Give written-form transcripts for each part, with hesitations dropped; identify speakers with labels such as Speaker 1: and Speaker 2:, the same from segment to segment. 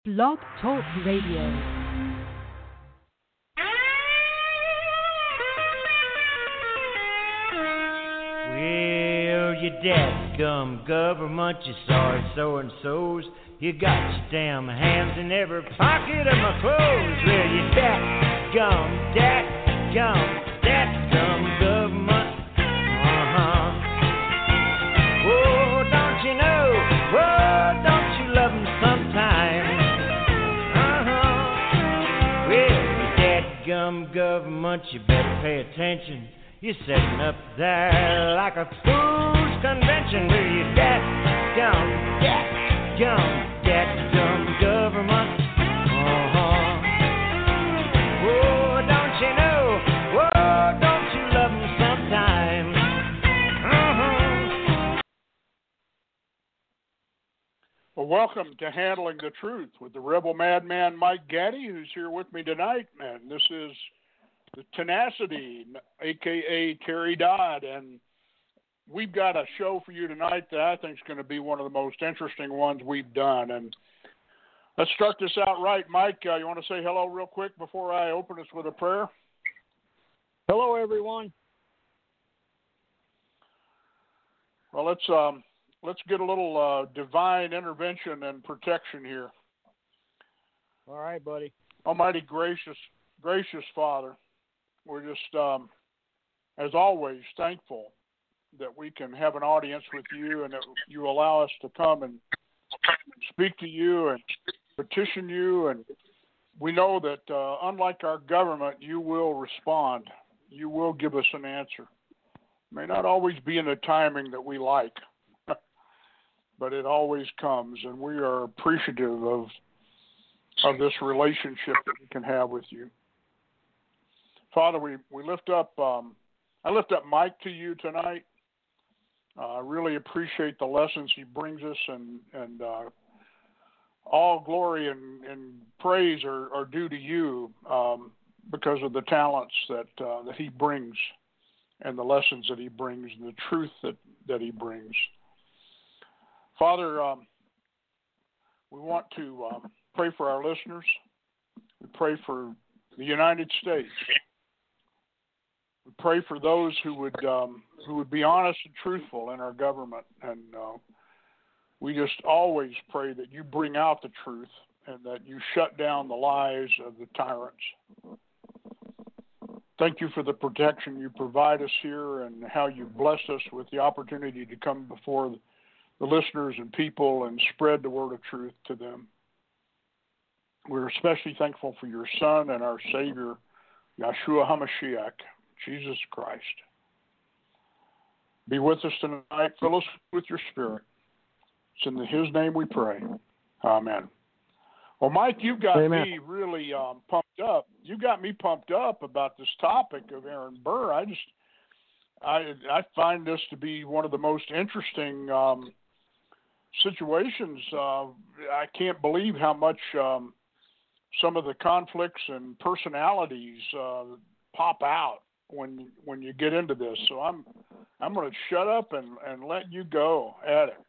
Speaker 1: Blog Talk Radio.
Speaker 2: Well, you dadgum government, you sorry so-and-sos. You got your damn hands in every pocket of my clothes. Well, you dadgum government. Oh, don't you know? Oh, don't you love 'em sometimes? Well, you dadgum government, you better pay attention. You're setting up there like a fool's convention where you dadgum government. Oh, don't you know? Oh, don't you love 'em sometimes?
Speaker 3: Well, welcome to Handling the Truth with the Rebel Madman Mike Gaddy, who's here with me tonight. And this is the Tenacity, a.k.a. Terry Dodd. And we've got a show for you tonight that I think is going to be one of the most interesting ones we've done. And let's start this out right. Mike, you want to say hello real quick before I open us with a prayer?
Speaker 4: Hello, everyone.
Speaker 3: Well, let's get a little divine intervention and protection here.
Speaker 4: All right, buddy.
Speaker 3: Almighty gracious Father, we're just, as always, thankful that we can have an audience with you and that you allow us to come and speak to you and petition you. And we know that unlike our government, you will respond. You will give us an answer. It may not always be in the timing that we like, but it always comes. And we are appreciative of this relationship that we can have with you. Father, we lift up, I lift up Mike to you tonight. I really appreciate the lessons he brings us, and all glory and praise are due to you because of the talents that he brings and the lessons that he brings and the truth that he brings. Father, we want to pray for our listeners. We pray for the United States. We pray for those who would be honest and truthful in our government, and we just always pray that you bring out the truth and that you shut down the lies of the tyrants. Thank you for the protection you provide us here and how you blessed us with the opportunity to come before the listeners and people and spread the word of truth to them. We're especially thankful for your Son and our Savior, Yeshua HaMashiach, Jesus Christ. Be with us tonight. Fill us with your Spirit. It's in His name we pray. Amen. Well, Mike, you've got
Speaker 4: Amen.
Speaker 3: me really pumped up. You got me pumped up about this topic of Aaron Burr. I find this to be one of the most interesting situations. I can't believe how much some of the conflicts and personalities pop out when you get into this. So I'm going to shut up and let you go at it.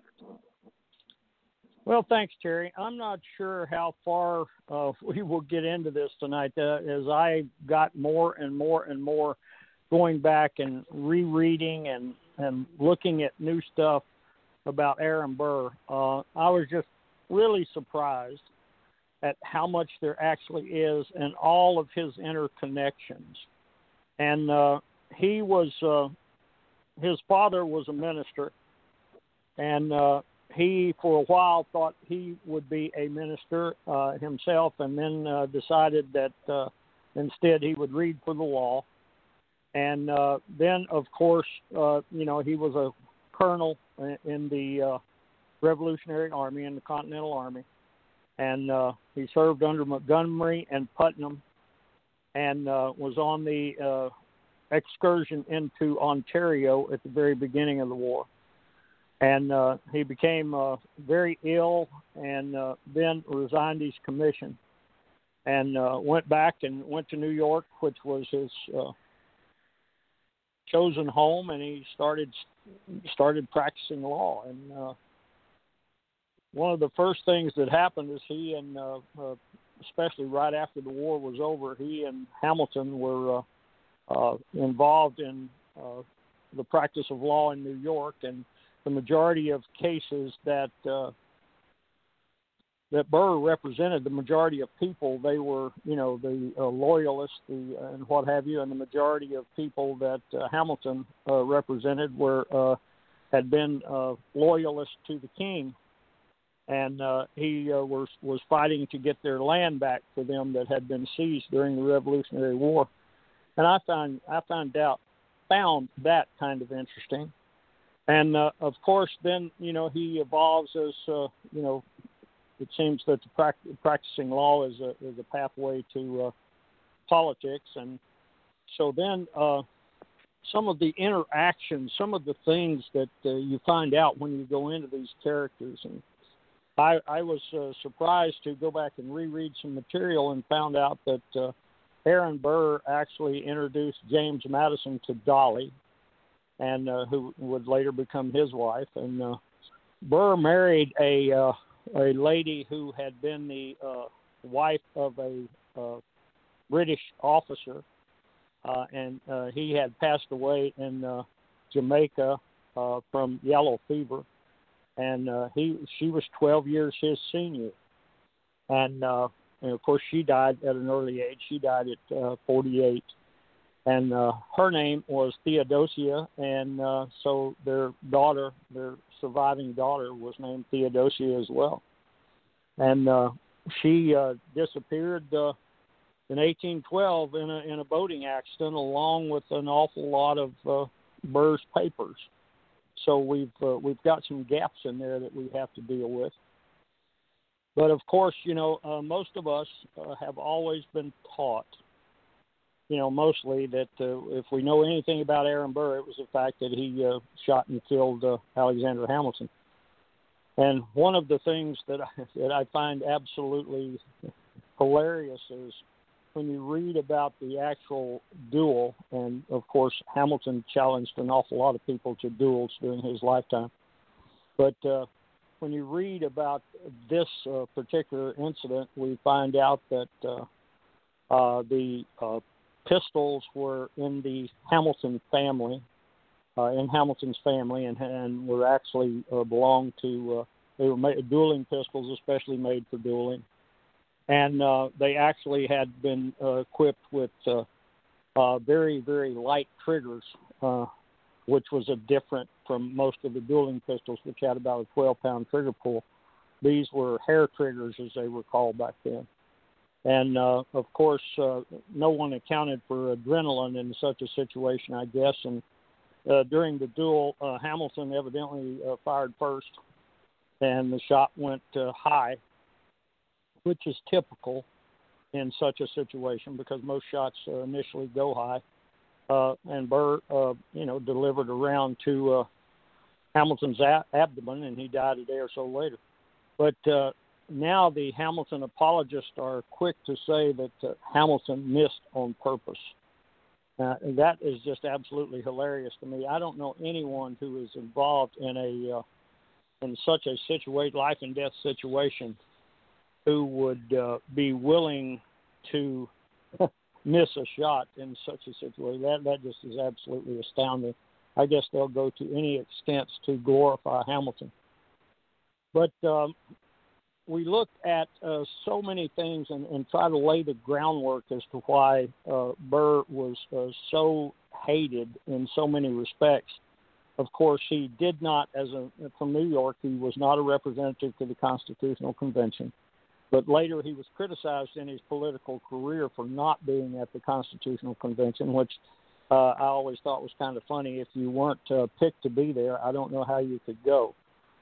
Speaker 4: Well, thanks, Terry. I'm not sure how far we will get into this tonight. As I got more and more going back and rereading and looking at new stuff about Aaron Burr, I was just really surprised at how much there actually is in all of his interconnections. And he was, his father was a minister, and he, for a while, thought he would be a minister himself, and then decided that instead he would read for the law. And then, of course, he was a colonel in the Revolutionary Army, in the Continental Army. And he served under Montgomery and Putnam, and was on the excursion into Ontario at the very beginning of the war. And he became very ill and then resigned his commission and went back and went to New York, which was his chosen home, and he started practicing law. And one of the first things that happened is he and, especially right after the war was over, he and Hamilton were involved in the practice of law in New York, and the majority of cases that Burr represented, the majority of people, they were, the loyalists, and what have you, and the majority of people that Hamilton represented had been loyalists to the king, and he was fighting to get their land back for them that had been seized during the Revolutionary War, and I found that kind of interesting, and of course, then he evolves as it seems that the practicing law is a pathway to politics, and so then some of the interactions, some of the things that you find out when you go into these characters, and I was surprised to go back and reread some material and found out that Aaron Burr actually introduced James Madison to Dolly, and who would later become his wife, and Burr married a lady who had been the wife of a British officer, and he had passed away in Jamaica from yellow fever, and she was 12 years his senior, and of course she died at an early age. She died at 48, and her name was Theodosia, and so their surviving daughter was named Theodosia as well, and she disappeared in 1812 in a boating accident, along with an awful lot of Burr's papers. So we've got some gaps in there that we have to deal with. But of course, most of us have always been taught, mostly that if we know anything about Aaron Burr, it was the fact that he shot and killed Alexander Hamilton. And one of the things that I find absolutely hilarious is when you read about the actual duel, and of course Hamilton challenged an awful lot of people to duels during his lifetime. But when you read about this particular incident, we find out that the pistols were in the Hamilton family, in Hamilton's family, and were actually belonged to, they were dueling pistols, especially made for dueling. And they actually had been equipped with very, very light triggers, which was a different from most of the dueling pistols, which had about a 12-pound trigger pull. These were hair triggers, as they were called back then. And, of course, no one accounted for adrenaline in such a situation, I guess. And during the duel, Hamilton evidently fired first, and the shot went high, which is typical in such a situation because most shots initially go high. And Burr, delivered a round to Hamilton's abdomen, and he died a day or so later. But now the Hamilton apologists are quick to say that Hamilton missed on purpose. That is just absolutely hilarious to me. I don't know anyone who is involved in such a life and death situation who would be willing to miss a shot in such a situation. That just is absolutely astounding. I guess they'll go to any extent to glorify Hamilton. But we look at so many things and try to lay the groundwork as to why Burr was so hated in so many respects. Of course, he did not, from New York, he was not a representative to the Constitutional Convention. But later he was criticized in his political career for not being at the Constitutional Convention, which I always thought was kind of funny. If you weren't picked to be there, I don't know how you could go.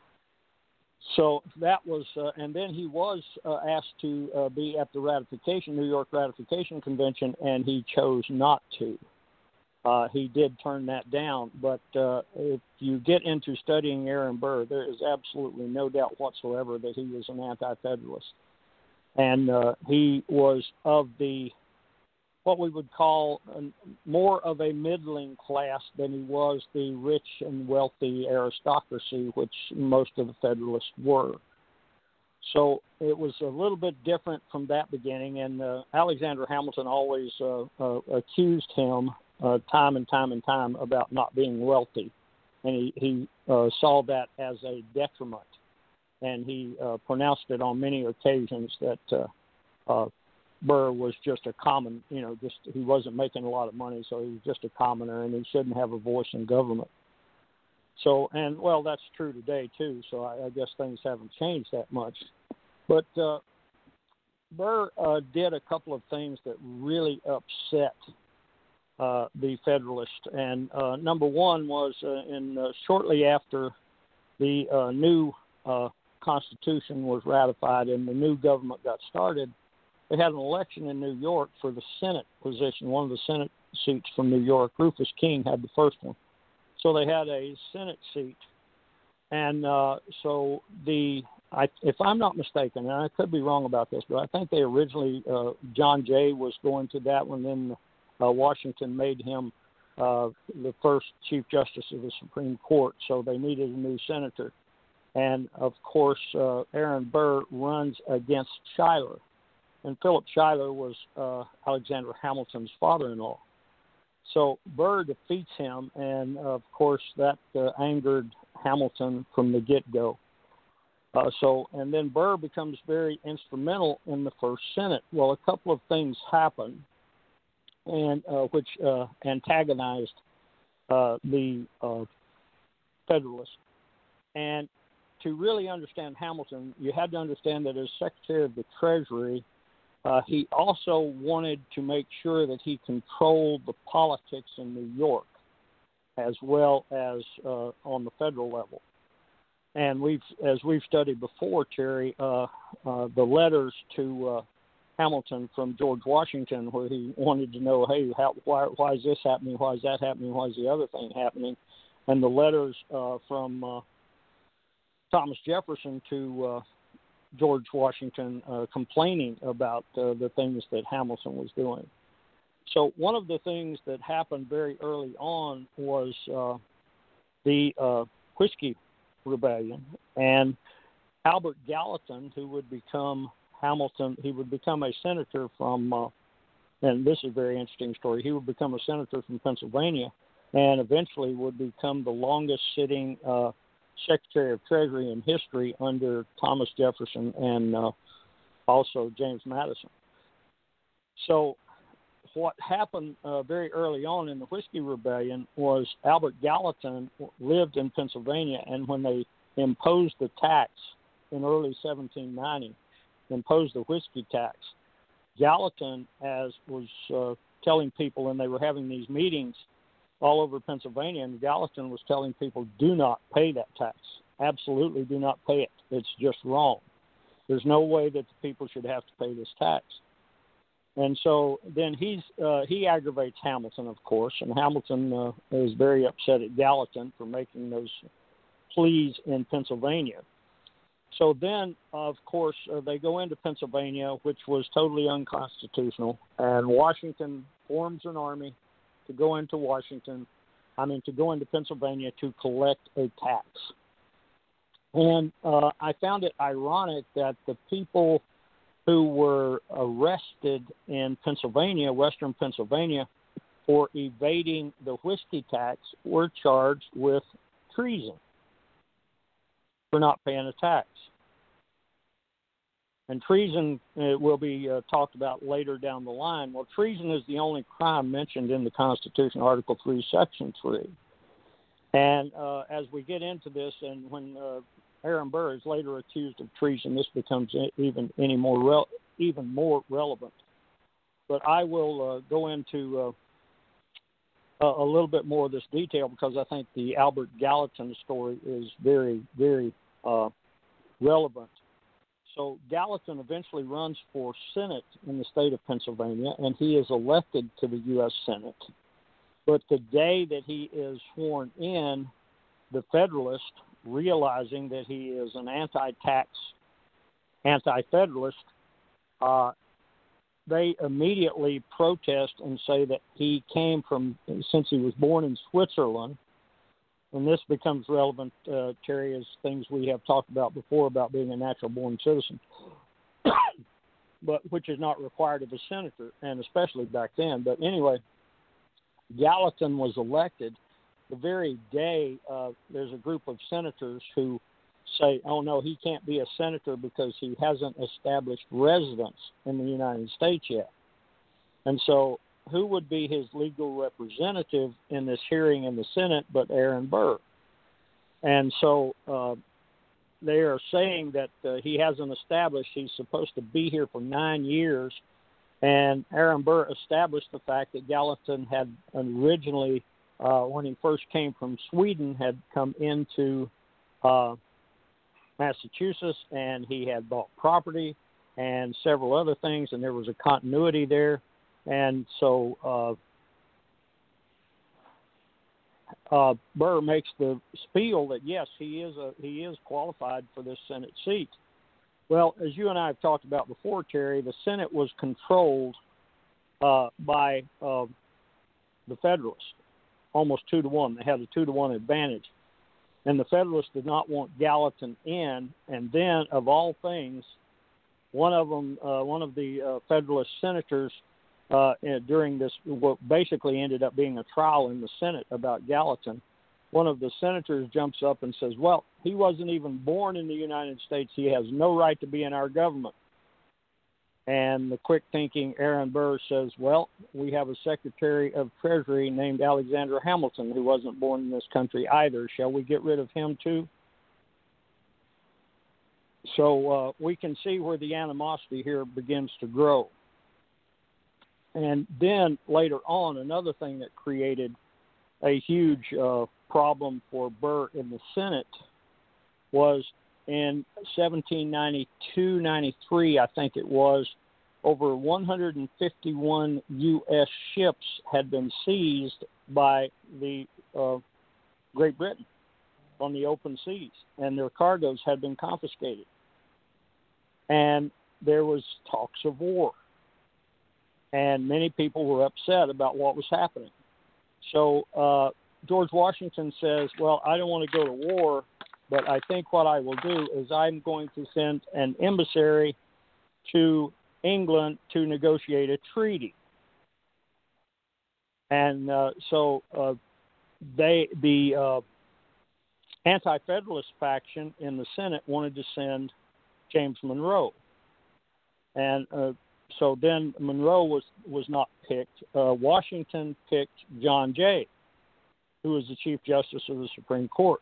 Speaker 4: So that was, and then he was asked to be at the New York Ratification Convention, and he chose not to. He did turn that down, but if you get into studying Aaron Burr, there is absolutely no doubt whatsoever that he was an anti-federalist. And he was of what we would call more of a middling class than he was the rich and wealthy aristocracy, which most of the Federalists were. So it was a little bit different from that beginning, and Alexander Hamilton always accused him time and time about not being wealthy, and he saw that as a detriment, and he pronounced it on many occasions that Burr was just a common, he wasn't making a lot of money, so he was just a commoner, and he shouldn't have a voice in government. So, and well, that's true today too. So I guess things haven't changed that much. But Burr did a couple of things that really upset the Federalists, and number one was shortly after the new Constitution was ratified and the new government got started, they had an election in New York for the Senate position, one of the Senate seats from New York. Rufus King had the first one. So they had a Senate seat. And so if I'm not mistaken, and I could be wrong about this, but I think they originally, John Jay was going to that one, then Washington made him the first Chief Justice of the Supreme Court, so they needed a new senator. And, of course, Aaron Burr runs against Schuyler. And Philip Schuyler was Alexander Hamilton's father-in-law. So Burr defeats him, and, of course, that angered Hamilton from the get-go. And then Burr becomes very instrumental in the first Senate. Well, a couple of things happen, and which antagonized the Federalists. And to really understand Hamilton, you had to understand that as Secretary of the Treasury, he also wanted to make sure that he controlled the politics in New York as well as on the federal level. And as we've studied before, Terry, the letters to Hamilton from George Washington, where he wanted to know, hey, why is this happening? Why is that happening? Why is the other thing happening? And the letters from Thomas Jefferson to George Washington complaining about the things that Hamilton was doing. So one of the things that happened very early on was the Whiskey Rebellion, and Albert Gallatin, who would become Hamilton, he would become a senator from, and this is a very interesting story, he would become a senator from Pennsylvania and eventually would become the longest sitting Secretary of Treasury in history under Thomas Jefferson and also James Madison. So what happened very early on in the Whiskey Rebellion was Albert Gallatin lived in Pennsylvania, and when they imposed the tax in early 1790, imposed the whiskey tax, Gallatin, as was telling people, and they were having these meetings all over Pennsylvania, and Gallatin was telling people, do not pay that tax. Absolutely do not pay it. It's just wrong. There's no way that the people should have to pay this tax. And so then he aggravates Hamilton, of course, and Hamilton is very upset at Gallatin for making those pleas in Pennsylvania. So then, of course, they go into Pennsylvania, which was totally unconstitutional, and Washington forms an army to go into Pennsylvania to collect a tax. And I found it ironic that the people who were arrested in Pennsylvania, western Pennsylvania, for evading the whiskey tax were charged with treason for not paying a tax. And treason will be talked about later down the line. Well, treason is the only crime mentioned in the Constitution, Article 3, Section 3. And as we get into this, and when Aaron Burr is later accused of treason, this becomes even more relevant. But I will go into a little bit more of this detail because I think the Albert Gallatin story is very, very relevant. So Gallatin eventually runs for Senate in the state of Pennsylvania, and he is elected to the U.S. Senate. But the day that he is sworn in, the Federalists, realizing that he is an anti-tax, anti-Federalist, they immediately protest and say that he came from, since he was born in Switzerland, and this becomes relevant, Terry, as things we have talked about before about being a natural-born citizen, but which is not required of a senator, and especially back then. But anyway, Gallatin was elected the very day. There's a group of senators who say, oh, no, he can't be a senator because he hasn't established residence in the United States yet. And so who would be his legal representative in this hearing in the Senate but Aaron Burr? And so they are saying that he hasn't established. He's supposed to be here for 9 years. And Aaron Burr established the fact that Gallatin had originally, when he first came from Sweden, had come into Massachusetts, and he had bought property and several other things, and there was a continuity there. And so Burr makes the spiel that yes, he is qualified for this Senate seat. Well, as you and I have talked about before, Terry, the Senate was controlled by the Federalists, almost 2-1. They had a 2-1 advantage, and the Federalists did not want Gallatin in. And then, of all things, one of the Federalist senators during this, what basically ended up being a trial in the Senate about Gallatin, one of the senators jumps up and says, well, he wasn't even born in the United States. He has no right to be in our government. And the quick-thinking Aaron Burr says, well, we have a Secretary of Treasury named Alexander Hamilton who wasn't born in this country either. Shall we get rid of him too? So we can see where the animosity here begins to grow. And then later on, another thing that created a huge problem for Burr in the Senate was in 1792-93, I think it was, over 151 U.S. ships had been seized by the Great Britain on the open seas, and their cargoes had been confiscated. And there was talks of war, and many people were upset about what was happening. So George Washington says, well, I don't want to go to war, but I think what I will do is I'm going to send an emissary to England to negotiate a treaty. And so the anti-Federalist faction in the Senate wanted to send James Monroe. And so then Monroe was not picked. Washington picked John Jay, who was the Chief Justice of the Supreme Court.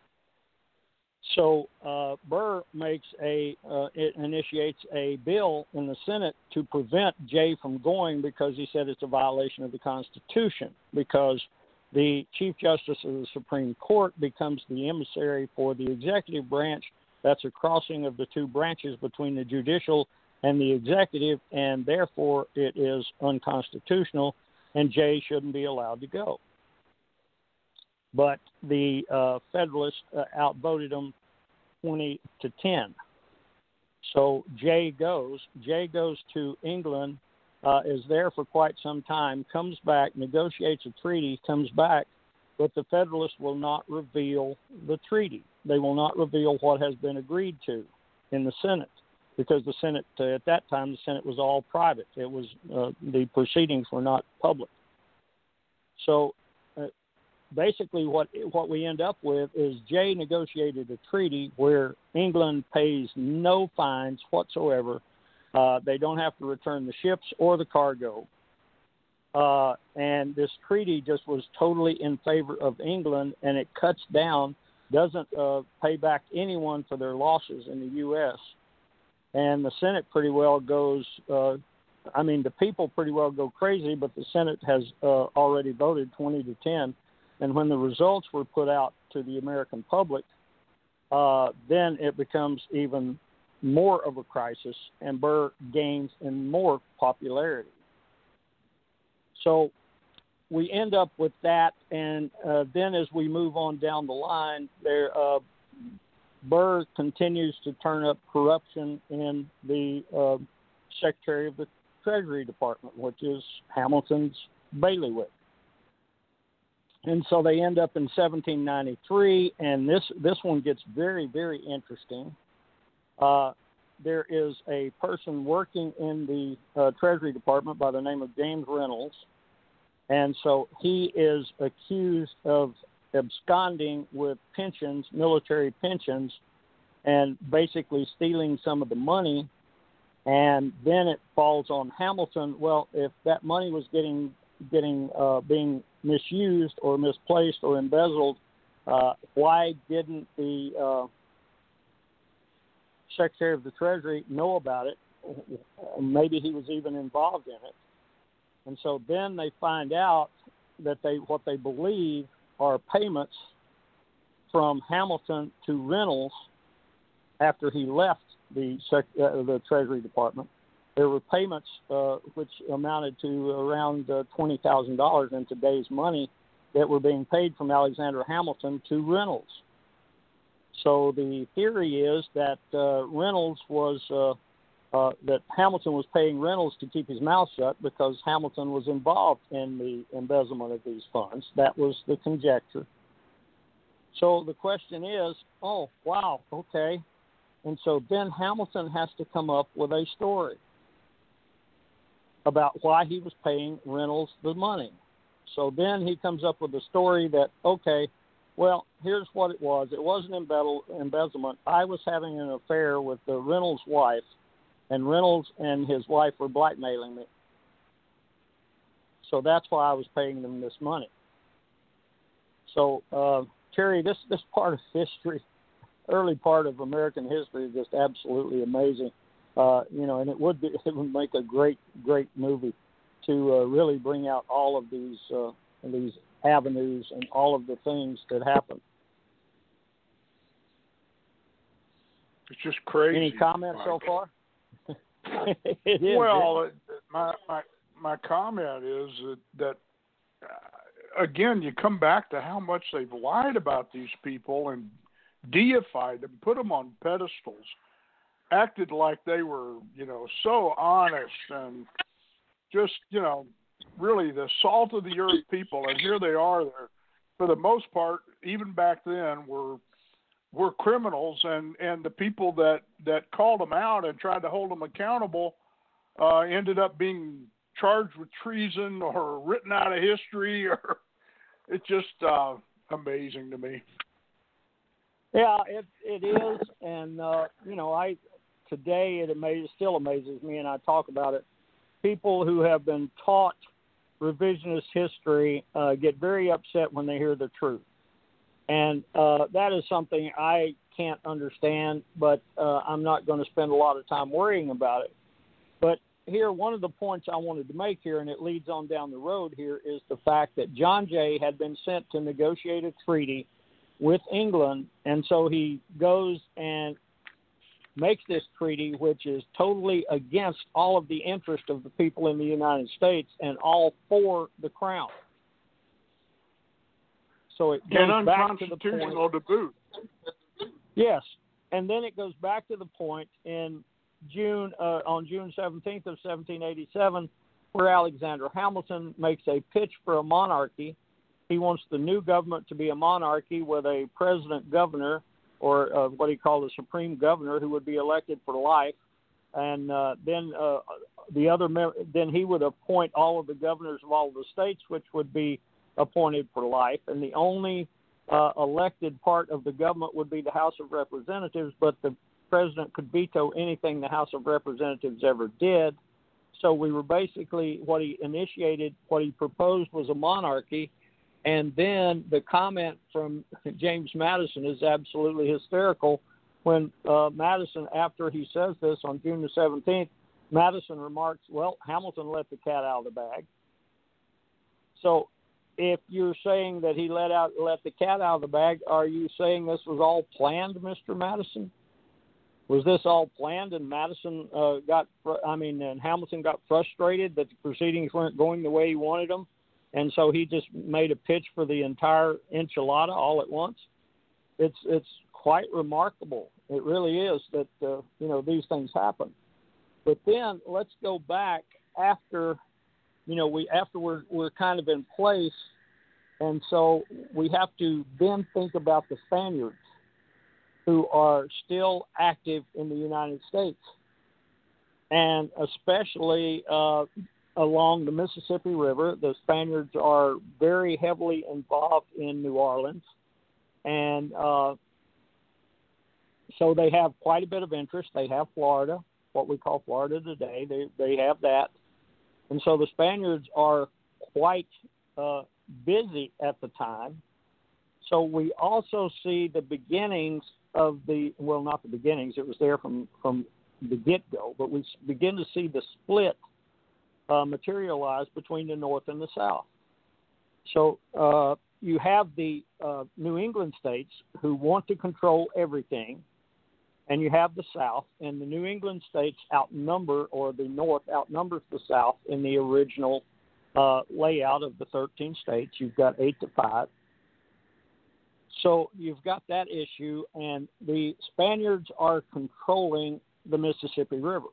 Speaker 4: So Burr initiates a bill in the Senate to prevent Jay from going because he said it's a violation of the Constitution, because the Chief Justice of the Supreme Court becomes the emissary for the executive branch. That's a crossing of the two branches between the judicial and the executive, and therefore it is unconstitutional, and Jay shouldn't be allowed to go. But the Federalists outvoted them 20-10. So Jay goes to England, is there for quite some time, comes back, negotiates a treaty, comes back, but the Federalists will not reveal the treaty. They will not reveal what has been agreed to in the Senate, because the Senate, at that time, the Senate was all private. It was the proceedings were not public. So basically what we end up with is Jay negotiated a treaty where England pays no fines whatsoever. They don't have to return the ships or the cargo. And this treaty just was totally in favor of England, and it cuts down, doesn't pay back anyone for their losses in the U.S. And the Senate pretty well goes, the people pretty well go crazy, but the Senate has already voted 20-10. And when the results were put out to the American public, then it becomes even more of a crisis, and Burr gains in more popularity. So we end up with that, and then as we move on down the line, Burr continues to turn up corruption in the Secretary of the Treasury Department, which is Hamilton's bailiwick. And so they end up in 1793, and this one gets very, very interesting. There is a person working in the Treasury Department by the name of James Reynolds, and so he is accused of absconding with pensions, military pensions, and basically stealing some of the money. And then it falls on Hamilton. Well, if that money was being misused or misplaced or embezzled, why didn't the Secretary of the Treasury know about it? Maybe he was even involved in it. And so then they find out that what they believe are payments from Hamilton to Reynolds after he left the Treasury Department. There were payments which amounted to around $20,000 in today's money that were being paid from Alexander Hamilton to Reynolds. So the theory is that Reynolds was that Hamilton was paying Reynolds to keep his mouth shut because Hamilton was involved in the embezzlement of these funds. That was the conjecture. So the question is, oh, wow, okay. And so then Hamilton has to come up with a story about why he was paying Reynolds the money. So then he comes up with a story that, okay, well, here's what it was. It wasn't embezzlement. I was having an affair with the Reynolds' wife, and Reynolds and his wife were blackmailing me. So that's why I was paying them this money. So, Terry, this part of history, early part of American history, is just absolutely amazing. And it would make a great movie to really bring out all of these avenues and all of the things that happen.
Speaker 3: It's just crazy.
Speaker 4: Any comments so far? It is.
Speaker 3: Well, my comment is that again, you come back to how much they've lied about these people and deified them, put them on pedestals, acted like they were, so honest and just, really the salt of the earth people. And here they are. They're, for the most part, even back then, were criminals, and the people that called them out and tried to hold them accountable ended up being charged with treason or written out of history. Or it's just amazing to me.
Speaker 4: Yeah, it is, and today it still amazes me, and I talk about it. People who have been taught revisionist history get very upset when they hear the truth, and that is something I can't understand. But I'm not going to spend a lot of time worrying about it. But here, one of the points I wanted to make here, and it leads on down the road here, is the fact that John Jay had been sent to negotiate a treaty with England, and so he goes and makes this treaty, which is totally against all of the interest of the people in the United States and all for the crown. So it goes back to the point.
Speaker 3: To boot.
Speaker 4: Yes, and then it goes back to the point in June, on June 17th of 1787, where Alexander Hamilton makes a pitch for a monarchy. He wants the new government to be a monarchy with a president-governor, or what he called a supreme governor, who would be elected for life, and then he would appoint all of the governors of all of the states, which would be appointed for life, and the only elected part of the government would be the House of Representatives, but the president could veto anything the House of Representatives ever did. So we were basically, what he proposed was a monarchy. And then the comment from James Madison is absolutely hysterical. When Madison, after he says this on June the 17th, Madison remarks, well, Hamilton let the cat out of the bag. So if you're saying that he let the cat out of the bag, are you saying this was all planned, Mr. Madison? Was this all planned, and and Hamilton got frustrated that the proceedings weren't going the way he wanted them, and so he just made a pitch for the entire enchilada all at once? It's quite remarkable. It really is that these things happen. But then let's go back after we're kind of in place. And so we have to then think about the Spaniards who are still active in the United States, and especially along the Mississippi River. The Spaniards are very heavily involved in New Orleans, and so they have quite a bit of interest. They have Florida, what we call Florida today. They have that. And so the Spaniards are quite busy at the time. So we also see the beginnings of not the beginnings, it was there from the get-go, but we begin to see the split materialize between the North and the South. So you have the New England states who want to control everything, and you have the South, and the New England states outnumber, or the North outnumbers the South in the original layout of the 13 states. You've got 8-5. So you've got that issue, and the Spaniards are controlling the Mississippi River.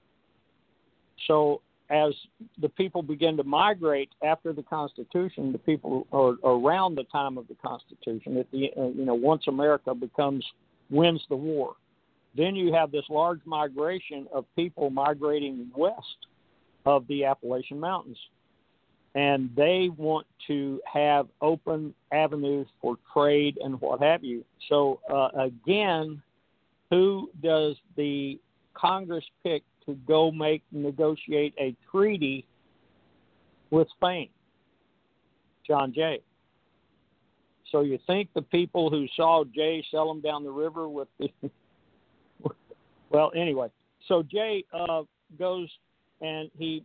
Speaker 4: So as the people begin to migrate after the Constitution, the people are around the time of the Constitution, at the once America wins the war, then you have this large migration of people migrating west of the Appalachian Mountains. And they want to have open avenues for trade and what have you. So, again, who does the Congress pick to go negotiate a treaty with Spain? John Jay. So you think the people who saw Jay sell them down the river with the well, anyway. So Jay goes and he's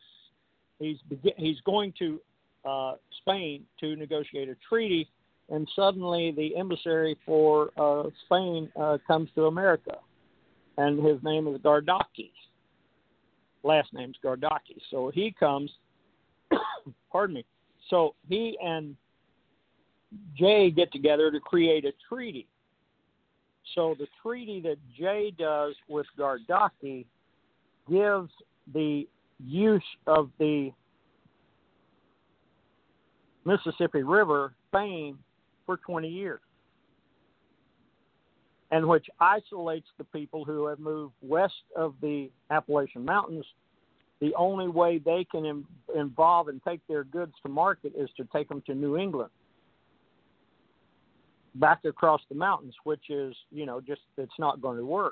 Speaker 4: going to Spain to negotiate a treaty, and suddenly the emissary for Spain comes to America, and his name is Gardaki. Last name's Gardaki. So he comes, pardon me. So he and Jay get together to create a treaty. So the treaty that Jay does with Gardaki gives the use of the Mississippi River, Spain, for 20 years, and which isolates the people who have moved west of the Appalachian Mountains. The only way they can involve and take their goods to market is to take them to New England, back across the mountains, which is, it's not going to work.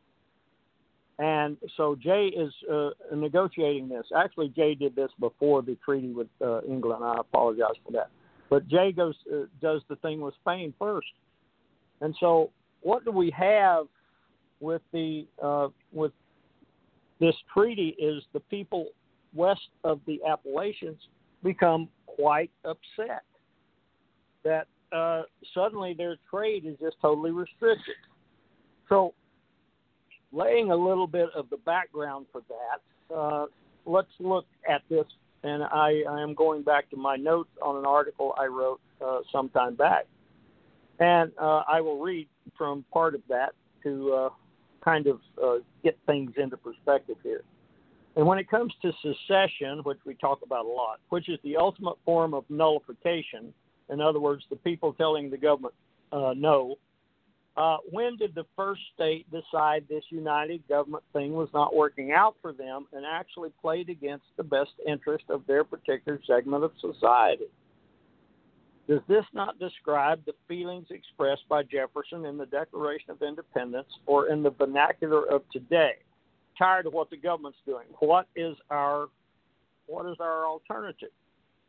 Speaker 4: And so Jay is negotiating this. Actually, Jay did this before the treaty with England. I apologize for that. But Jay does the thing with Spain first. And so what do we have with with this treaty is the people west of the Appalachians become quite upset that suddenly their trade is just totally restricted. So laying a little bit of the background for that, let's look at this, and I am going back to my notes on an article I wrote some time back. And I will read from part of that to kind of get things into perspective here. And when it comes to secession, which we talk about a lot, which is the ultimate form of nullification, in other words, the people telling the government no, when did the first state decide this united government thing was not working out for them and actually played against the best interest of their particular segment of society? Does this not describe the feelings expressed by Jefferson in the Declaration of Independence, or in the vernacular of today? Tired of what the government's doing. What is our alternative?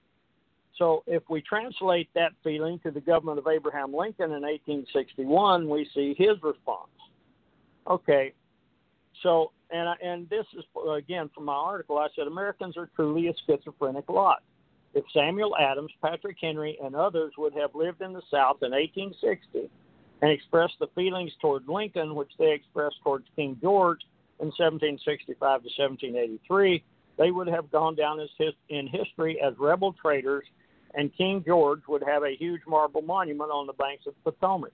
Speaker 4: So if we translate that feeling to the government of Abraham Lincoln in 1861, we see his response. Okay, so, and this is, again, from my article, I said, Americans are truly a schizophrenic lot. If Samuel Adams, Patrick Henry, and others would have lived in the South in 1860 and expressed the feelings toward Lincoln, which they expressed towards King George in 1765 to 1783, they would have gone down in history as rebel traitors, and King George would have a huge marble monument on the banks of Potomac.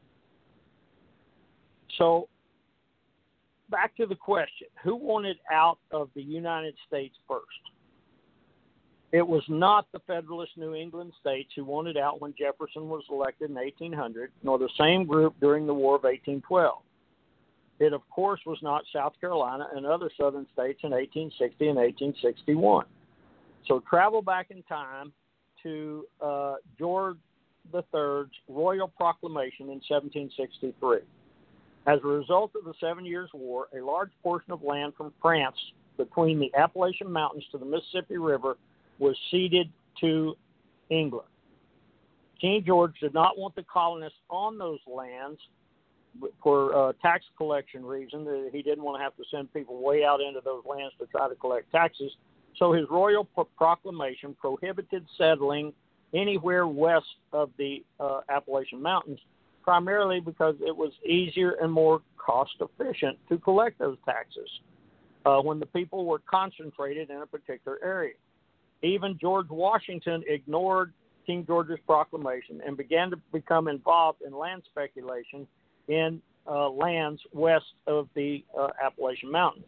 Speaker 4: So, back to the question, who wanted out of the United States first? It was not the Federalist New England states who wanted out when Jefferson was elected in 1800, nor the same group during the War of 1812. It, of course, was not South Carolina and other southern states in 1860 and 1861. So travel back in time to George III's Royal Proclamation in 1763. As a result of the 7 Years' War, a large portion of land from France between the Appalachian Mountains to the Mississippi River was ceded to England. King George did not want the colonists on those lands for tax collection reasons. He didn't want to have to send people way out into those lands to try to collect taxes. So his royal proclamation prohibited settling anywhere west of the Appalachian Mountains, primarily because it was easier and more cost efficient to collect those taxes when the people were concentrated in a particular area. Even George Washington ignored King George's proclamation and began to become involved in land speculation in lands west of the Appalachian Mountains.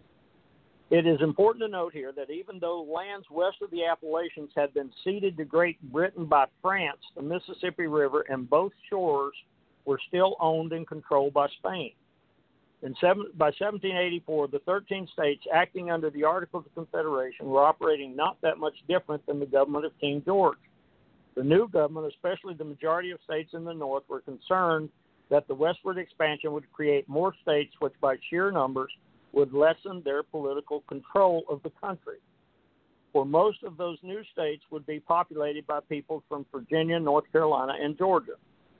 Speaker 4: It is important to note here that even though lands west of the Appalachians had been ceded to Great Britain by France, the Mississippi River and both shores were still owned and controlled by Spain. By 1784, the 13 states acting under the Articles of Confederation were operating not that much different than the government of King George. The new government, especially the majority of states in the North, were concerned that the westward expansion would create more states, which by sheer numbers would lessen their political control of the country. For most of those new states would be populated by people from Virginia, North Carolina, and Georgia.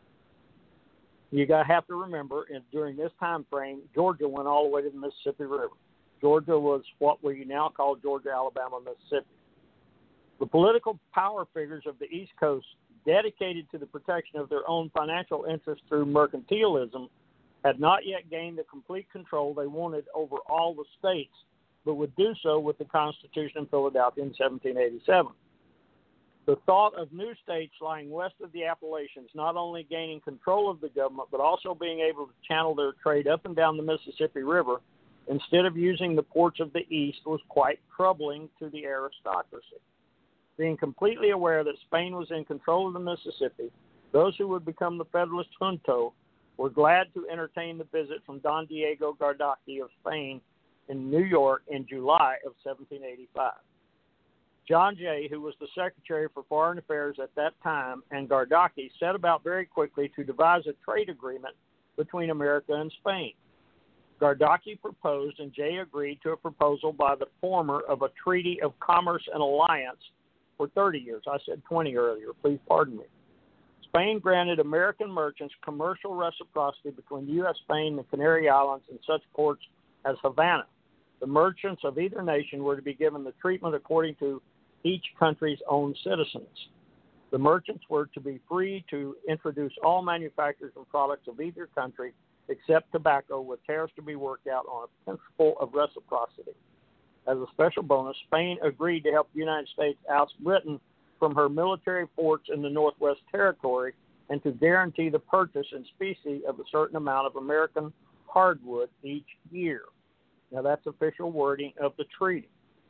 Speaker 4: You have to remember, during this time frame, Georgia went all the way to the Mississippi River. Georgia was what we now call Georgia, Alabama, Mississippi. The political power figures of the East Coast, dedicated to the protection of their own financial interests through mercantilism, had not yet gained the complete control they wanted over all the states, but would do so with the Constitution in Philadelphia in 1787. The thought of new states lying west of the Appalachians not only gaining control of the government, but also being able to channel their trade up and down the Mississippi River instead of using the ports of the East was quite troubling to the aristocracy. Being completely aware that Spain was in control of the Mississippi, those who would become the Federalist junto were glad to entertain the visit from Don Diego Gardoqui of Spain in New York in July of 1785. John Jay, who was the Secretary for Foreign Affairs at that time, and Gardoqui set about very quickly to devise a trade agreement between America and Spain. Gardoqui proposed, and Jay agreed to a proposal by the former of a treaty of commerce and alliance for 30 years. I said 20 earlier. Please pardon me. Spain granted American merchants commercial reciprocity between U.S., Spain, the Canary Islands, and such ports as Havana. The merchants of either nation were to be given the treatment according to each country's own citizens. The merchants were to be free to introduce all manufactures and products of either country except tobacco, with tariffs to be worked out on a principle of reciprocity. As a special bonus, Spain agreed to help the United States oust Britain from her military forts in the Northwest Territory and to guarantee the purchase in specie of a certain amount of American hardwood each year. Now, that's official wording of the treaty.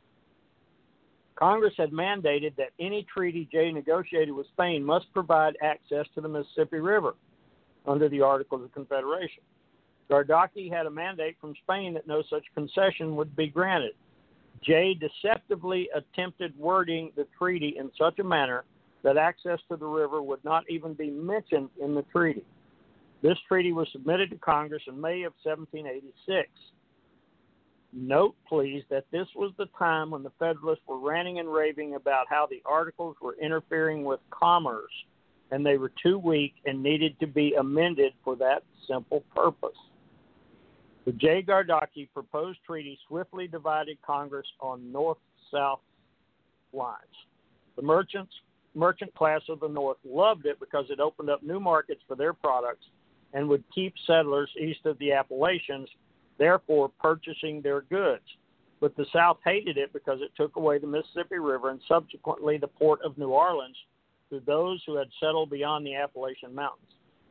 Speaker 4: Congress had mandated that any treaty Jay negotiated with Spain must provide access to the Mississippi River under the Articles of Confederation. Gardoqui had a mandate from Spain that no such concession would be granted. Jay deceptively attempted wording the treaty in such a manner that access to the river would not even be mentioned in the treaty. This treaty was submitted to Congress in May of 1786. Note, please, that this was the time when the Federalists were ranting and raving about how the Articles were interfering with commerce, and they were too weak and needed to be amended for that simple purpose. The J. Gardoqui proposed treaty swiftly divided Congress on north-south lines. The merchant class of the North loved it because it opened up new markets for their products and would keep settlers east of the Appalachians, therefore purchasing their goods. But the South hated it because it took away the Mississippi River and subsequently the port of New Orleans to those who had settled beyond the Appalachian Mountains.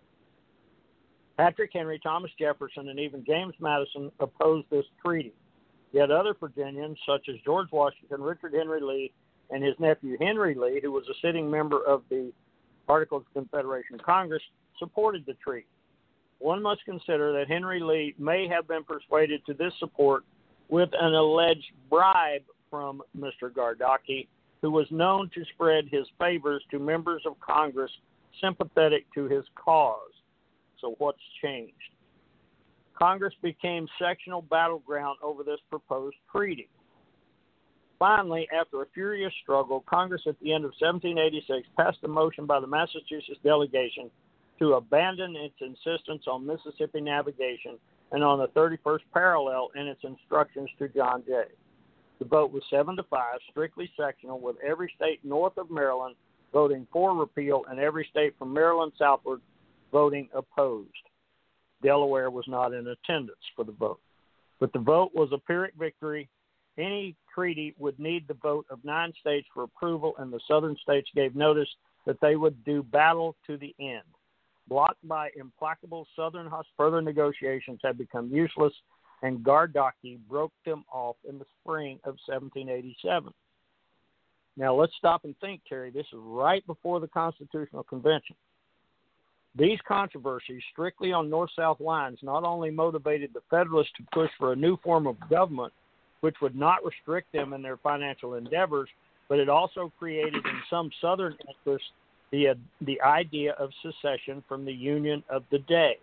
Speaker 4: Patrick Henry, Thomas Jefferson, and even James Madison opposed this treaty. Yet other Virginians, such as George Washington, Richard Henry Lee, and his nephew Henry Lee, who was a sitting member of the Articles of Confederation Congress, supported the treaty. One must consider that Henry Lee may have been persuaded to this support with an alleged bribe from Mr. Gardocki, who was known to spread his favors to members of Congress sympathetic to his cause. So what's changed? Congress became sectional battleground over this proposed treaty. Finally, after a furious struggle, Congress at the end of 1786 passed a motion by the Massachusetts delegation to abandon its insistence on Mississippi navigation and on the 31st parallel in its instructions to John Jay. The vote was 7-5, strictly sectional, with every state north of Maryland voting for repeal and every state from Maryland southward voting opposed. Delaware was not in attendance for the vote. But the vote was a Pyrrhic victory. Any treaty would need the vote of 9 states for approval, and the southern states gave notice that they would do battle to the end. Blocked by implacable southern further negotiations had become useless, and Gardocki broke them off in the spring of 1787. Now, let's stop and think, Terry. This is right before the Constitutional Convention. These controversies, strictly on north-south lines, not only motivated the Federalists to push for a new form of government, which would not restrict them in their financial endeavors, but it also created in some southern interests the idea of secession from the Union of the day.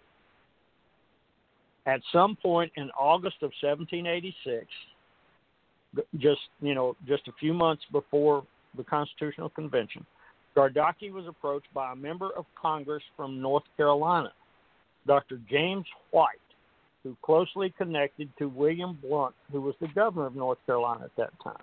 Speaker 4: At some point in August of 1786, just a few months before the Constitutional Convention, Gardocki was approached by a member of Congress from North Carolina, Dr. James White, who closely connected to William Blount, who was the governor of North Carolina at that time.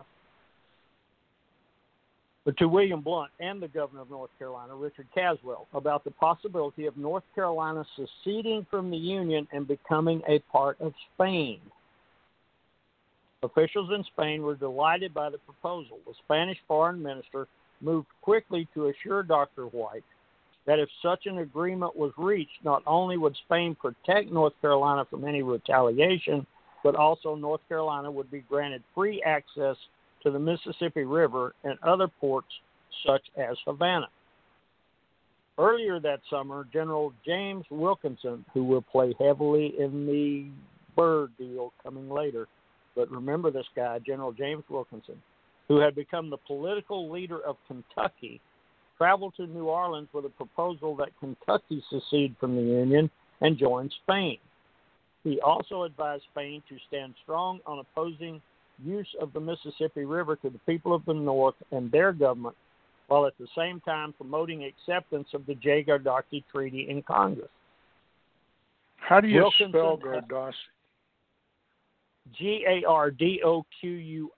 Speaker 4: But to William Blount and the governor of North Carolina, Richard Caswell, about the possibility of North Carolina seceding from the Union and becoming a part of Spain. Officials in Spain were delighted by the proposal. The Spanish foreign minister moved quickly to assure Dr. White that if such an agreement was reached, not only would Spain protect North Carolina from any retaliation, but also North Carolina would be granted free access to the Mississippi River and other ports such as Havana. Earlier that summer, General James Wilkinson, who will play heavily in the Byrd deal coming later, but remember this guy, General James Wilkinson, who had become the political leader of Kentucky, traveled to New Orleans with a proposal that Kentucky secede from the Union and join Spain. He also advised Spain to stand strong on opposing use of the Mississippi River to the people of the North and their government, while at the same time promoting acceptance of the Jay Gardocki Treaty in Congress.
Speaker 3: How do you
Speaker 4: Wilkinson
Speaker 3: spell Gardocki?
Speaker 4: Gardoqui.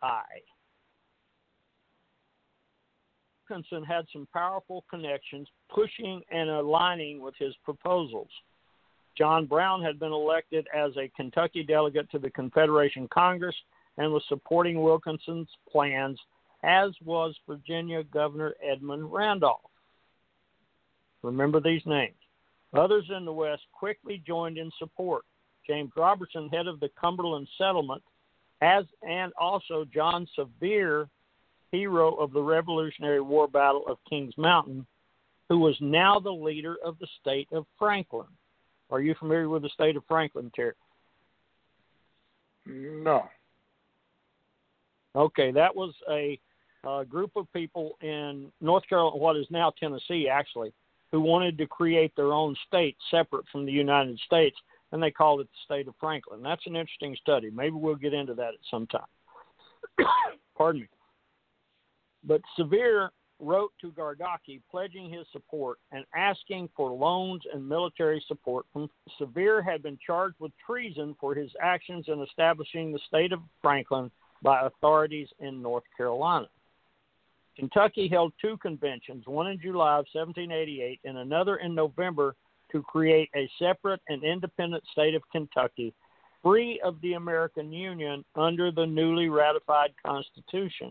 Speaker 4: Wilkinson had some powerful connections pushing and aligning with his proposals. John Brown had been elected as a Kentucky delegate to the Confederation Congress and was supporting Wilkinson's plans, as was Virginia Governor Edmund Randolph. Remember these names. Others in the West quickly joined in support. James Robertson, head of the Cumberland settlement, and also John Sevier, hero of the Revolutionary War Battle of Kings Mountain, who was now the leader of the state of Franklin. Are you familiar with the state of Franklin, Terry?
Speaker 3: No.
Speaker 4: Okay, that was a group of people in North Carolina, what is now Tennessee, actually, who wanted to create their own state separate from the United States, and they called it the state of Franklin. That's an interesting study. Maybe we'll get into that at some time. Pardon me. But Sevier wrote to Gardocki pledging his support and asking for loans and military support. Sevier had been charged with treason for his actions in establishing the state of Franklin by authorities in North Carolina. Kentucky held 2 conventions, one in July of 1788 and another in November, to create a separate and independent state of Kentucky, free of the American Union under the newly ratified Constitution.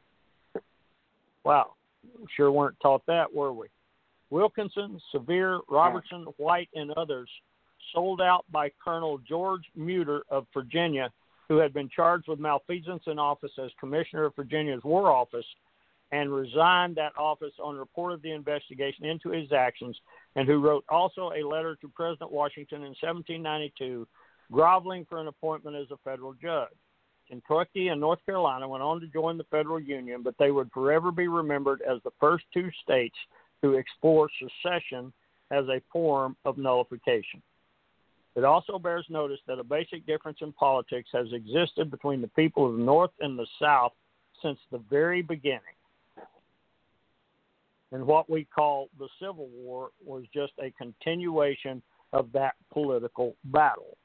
Speaker 4: Wow, sure weren't taught that, were we? Wilkinson, Sevier, Robertson, White, and others, sold out by Colonel George Muter of Virginia, who had been charged with malfeasance in office as Commissioner of Virginia's War Office, and resigned that office on report of the investigation into his actions, and who wrote also a letter to President Washington in 1792 groveling for an appointment as a federal judge. Kentucky and North Carolina went on to join the federal union, but they would forever be remembered as the first two states to explore secession as a form of nullification. It also bears notice that a basic difference in politics has existed between the people of the North and the South since the very beginning. And what we call the Civil War was just a continuation of that political battle.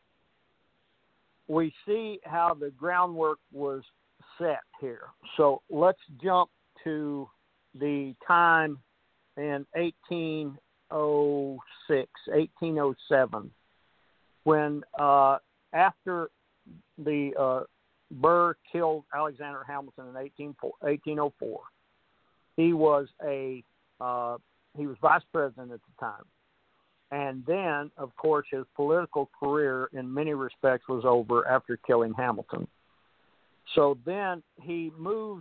Speaker 4: We see how the groundwork was set here. So let's jump to the time in 1807, when after the Burr killed Alexander Hamilton in 1804, he was vice president at the time. And then, of course, his political career in many respects was over after killing Hamilton. So then he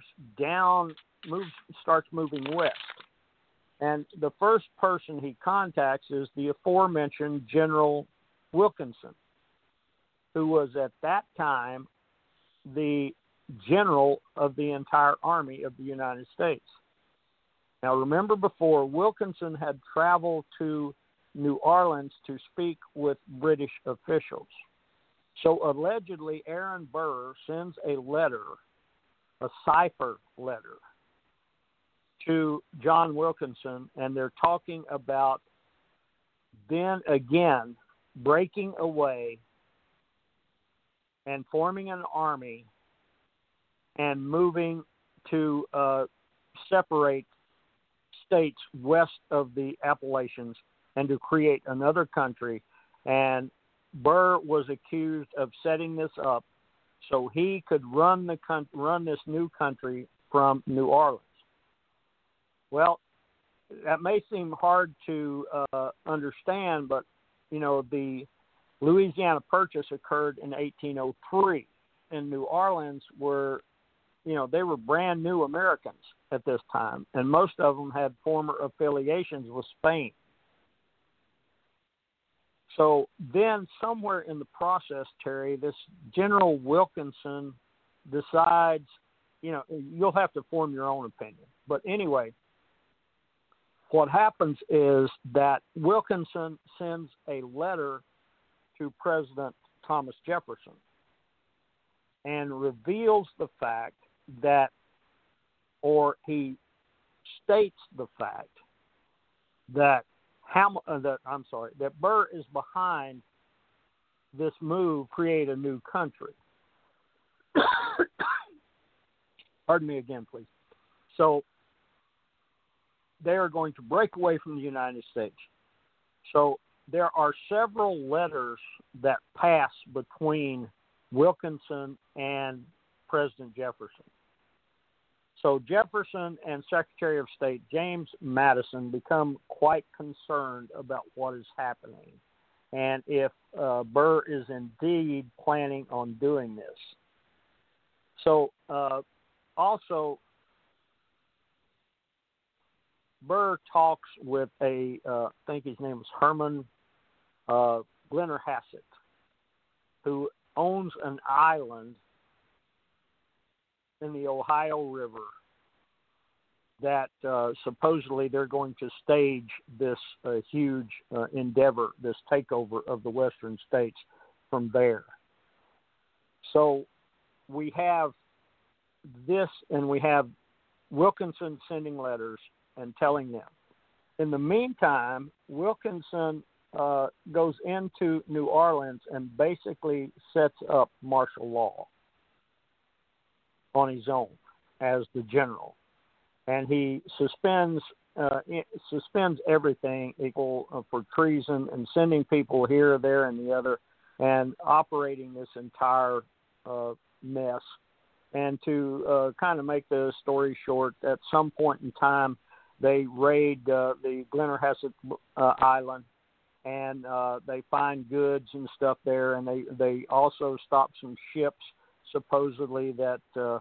Speaker 4: starts moving west. And the first person he contacts is the aforementioned General Wilkinson, who was at that time the general of the entire Army of the United States. Now, remember before, Wilkinson had traveled to New Orleans to speak with British officials. So allegedly, Aaron Burr sends a letter, a cipher letter, to John Wilkinson, and they're talking about then again breaking away and forming an army and moving to separate states west of the Appalachians and to create another country. And Burr was accused of setting this up so he could run this new country from New Orleans. Well, that may seem hard to understand, but, you know, the Louisiana Purchase occurred in 1803, and New Orleans they were brand new Americans at this time, and most of them had former affiliations with Spain. So then somewhere in the process, Terry, this General Wilkinson decides, you'll have to form your own opinion. But anyway, what happens is that Wilkinson sends a letter to President Thomas Jefferson and reveals the fact that, or he states the fact that that Burr is behind this move, create a new country. Pardon me again, please. So they are going to break away from the United States. So there are several letters that pass between Wilkinson and President Jefferson. So Jefferson and Secretary of State James Madison become quite concerned about what is happening and if Burr is indeed planning on doing this. So also, Burr talks with I think his name is Herman Blennerhassett, who owns an island in the Ohio River that supposedly they're going to stage this huge endeavor, this takeover of the western states from there. So we have this, and we have Wilkinson sending letters and telling them. In the meantime, Wilkinson goes into New Orleans and basically sets up martial law on his own as the general, and he suspends everything equal for treason and sending people here, there, and the other, and operating this entire mess. And to kind of make the story short, at some point in time, they raid the Blennerhassett Island, and they find goods and stuff there, and they also stop some ships supposedly that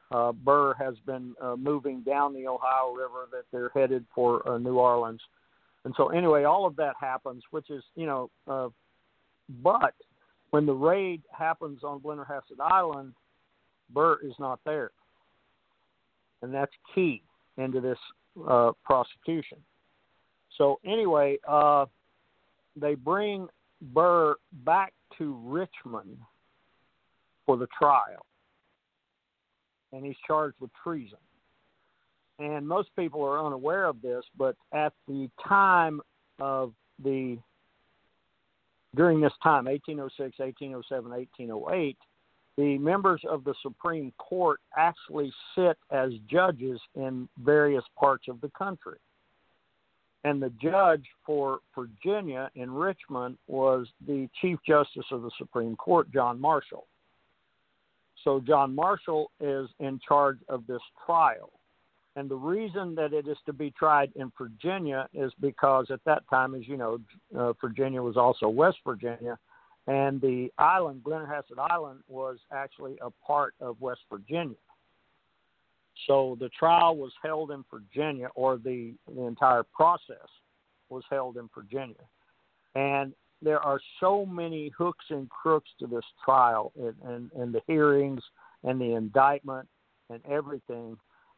Speaker 4: Burr has been moving down the Ohio River, that they're headed for New Orleans. And so anyway, all of that happens, which is, but when the raid happens on Blennerhassett Island, Burr is not there. And that's key into this prosecution. So anyway, they bring Burr back to Richmond for the trial. And he's charged with treason. And most people are unaware of this, but at the time of during this time, 1806, 1807, 1808, the members of the Supreme Court actually sit as judges in various parts of the country. And the judge for Virginia in Richmond was the Chief Justice of the Supreme Court, John Marshall. So John Marshall is in charge of this trial. And the reason that it is to be tried in Virginia is because at that time, as you know, Virginia was also West Virginia, and the island, Blennerhassett Island, was actually a part of West Virginia. So the trial was held in Virginia, or the entire process was held in Virginia. And there are so many hooks and crooks to this trial, and the hearings and the indictment and everything.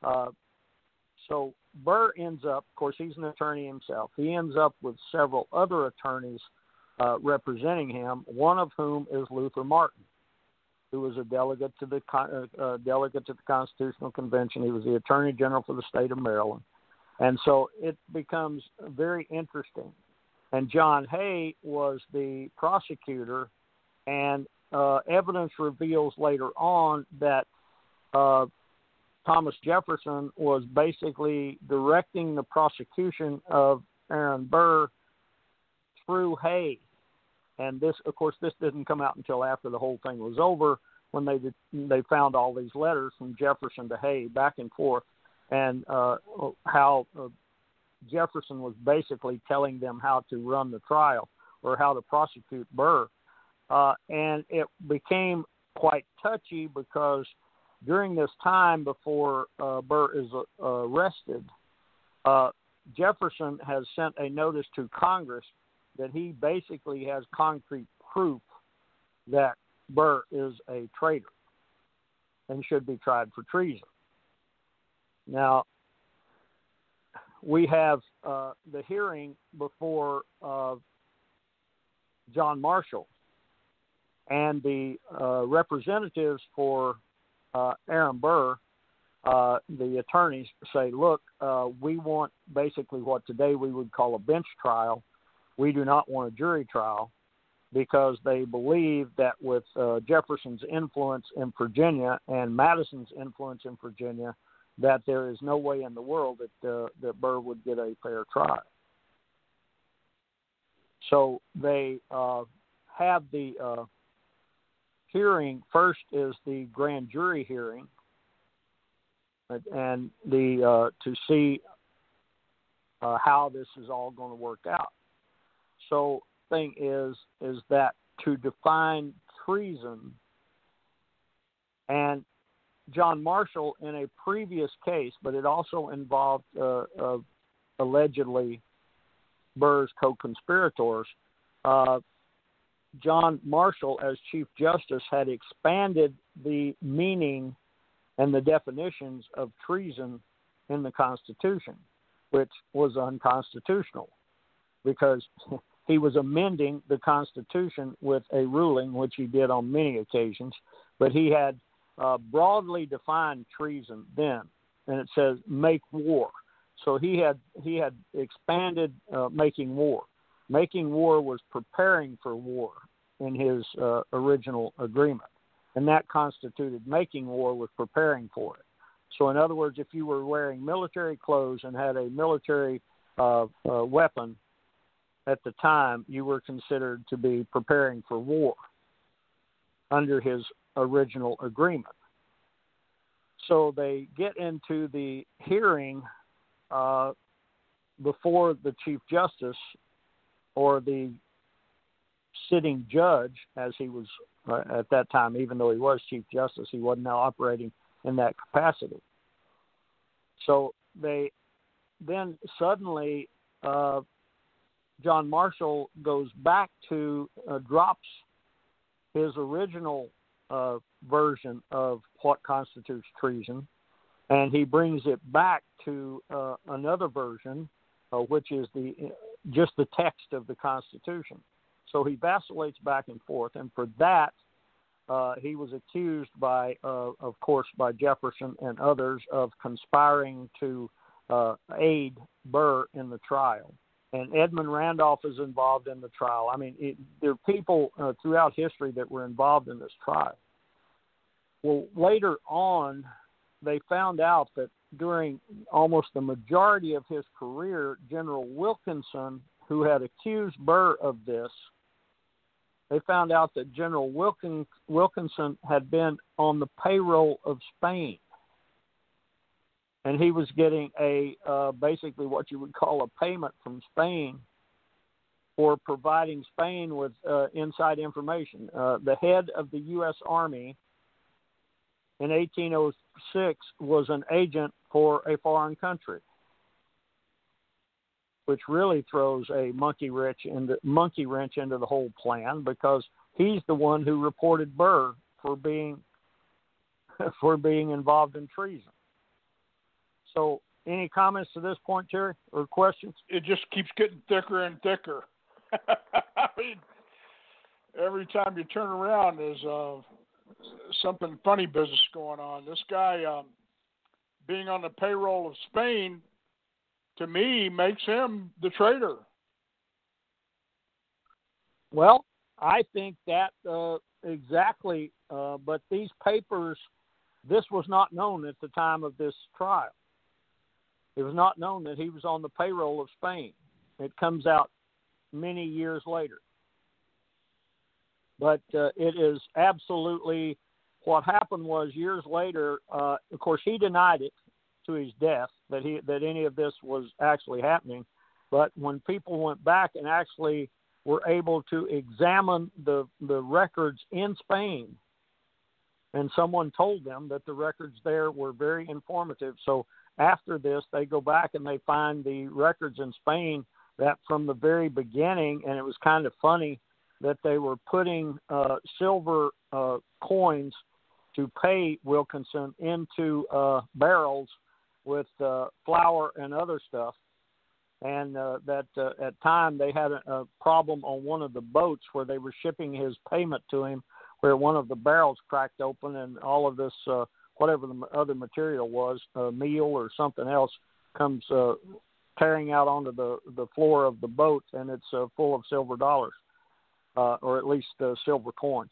Speaker 4: So Burr ends up, of course, he's an attorney himself. He ends up with several other attorneys representing him, one of whom is Luther Martin, who was a delegate to the Constitutional Convention. He was the Attorney General for the state of Maryland. And so it becomes very interesting. And John Hay was the prosecutor, and evidence reveals later on that Thomas Jefferson was basically directing the prosecution of Aaron Burr through Hay. And this, of course, this didn't come out until after the whole thing was over, when they found all these letters from Jefferson to Hay back and forth, and how Jefferson was basically telling them how to run the trial or how to prosecute Burr. And it became quite touchy because during this time before Burr is arrested, Jefferson has sent a notice to Congress that he basically has concrete proof that Burr is a traitor and should be tried for treason. Now, we have the hearing before John Marshall, and the representatives for Aaron Burr, the attorneys, say, look, we want basically what today we would call a bench trial. We do not want a jury trial, because they believe that with Jefferson's influence in Virginia and Madison's influence in Virginia, that there is no way in the world that Burr would get a fair trial. So they have the hearing. First is the grand jury hearing, and to see how this is all going to work out. So thing is that to define treason, and John Marshall in a previous case, but it also involved allegedly Burr's co-conspirators, John Marshall, as Chief Justice, had expanded the meaning and the definitions of treason in the Constitution, which was unconstitutional, because he was amending the Constitution with a ruling, which he did on many occasions, but he had broadly defined treason then, and it says make war. So he had expanded making war. Making war was preparing for war in his original agreement, and that constituted making war was preparing for it. So in other words, if you were wearing military clothes and had a military weapon at the time, you were considered to be preparing for war under his original agreement. So they get into the hearing before the Chief Justice, or the sitting judge, as he was at that time. Even though he was Chief Justice, he wasn't now operating in that capacity. So they then suddenly, John Marshall goes back to, drops his original version of what constitutes treason, and he brings it back to another version, which is just the text of the Constitution. So he vacillates back and forth, and for that, he was accused by, of course, by Jefferson and others of conspiring to aid Burr in the trial. And Edmund Randolph is involved in the trial. I mean, there are people throughout history that were involved in this trial. Well, later on, they found out that during almost the majority of his career, General Wilkinson, who had accused Burr of this, they found out that General Wilkinson had been on the payroll of Spain. And he was getting basically what you would call a payment from Spain for providing Spain with inside information. The head of the U.S. Army in 1806 was an agent for a foreign country, which really throws a monkey wrench into the whole plan, because he's the one who reported Burr for being involved in treason. So, any comments to this point, Terry, or questions?
Speaker 3: It just keeps getting thicker and thicker. I mean, every time you turn around, there's something funny business going on. This guy being on the payroll of Spain, to me, makes him the traitor.
Speaker 4: Well, I think that exactly, but these papers, this was not known at the time of this trial. It was not known that he was on the payroll of Spain. It comes out many years later. But it is absolutely, what happened was years later, of course, he denied it to his death, that any of this was actually happening. But when people went back and actually were able to examine the records in Spain, and someone told them that the records there were very informative. So after this, they go back and they find the records in Spain that from the very beginning, and it was kind of funny that they were putting silver coins to pay Wilkinson into barrels with flour and other stuff. And that at time they had a problem on one of the boats where they were shipping his payment to him, where one of the barrels cracked open and all of this, whatever the other material was, meal or something else, comes tearing out onto the floor of the boat, and it's full of silver dollars, or at least silver coins.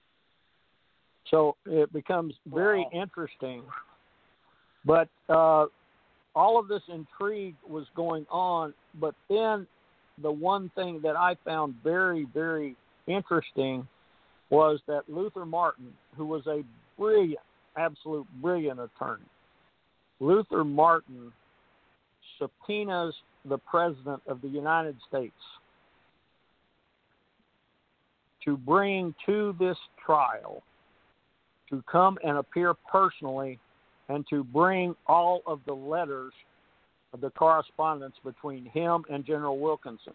Speaker 4: So it becomes very interesting. But all of this intrigue was going on, but then the one thing that I found very, very interesting was that Luther Martin, who was a brilliant, absolute brilliant attorney, Luther Martin subpoenas the President of the United States to bring to this trial, to come and appear personally, and to bring all of the letters of the correspondence between him and General Wilkinson.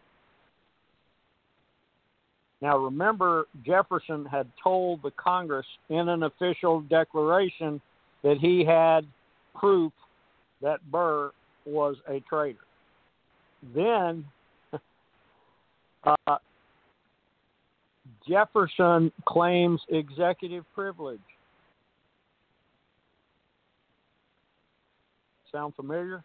Speaker 4: Now remember, Jefferson had told the Congress in an official declaration that he had proof that Burr was a traitor. Then Jefferson claims executive privilege. Sound familiar?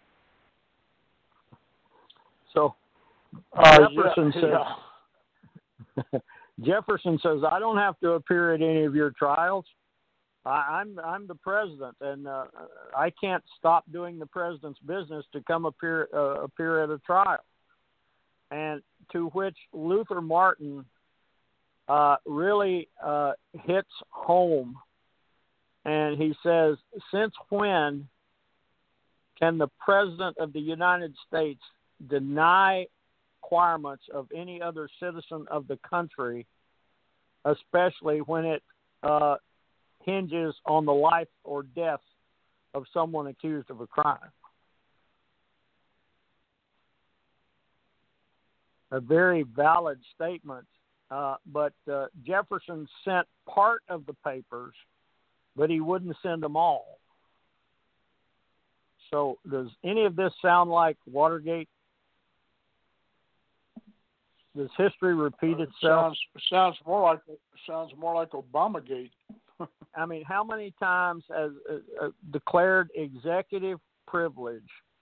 Speaker 4: So Jefferson says, Jefferson says, I don't have to appear at any of your trials. I'm the president, and I can't stop doing the president's business to come appear at a trial. And to which Luther Martin really hits home, and he says, since when can the President of the United States deny requirements of any other citizen of the country, especially when it hinges on the life or death of someone accused of a crime. A very valid statement, but Jefferson sent part of the papers, but he wouldn't send them all. So does any of this sound like Watergate? Does history repeat itself?
Speaker 3: Sounds more like Obamagate.
Speaker 4: I mean, how many times has declared executive privilege?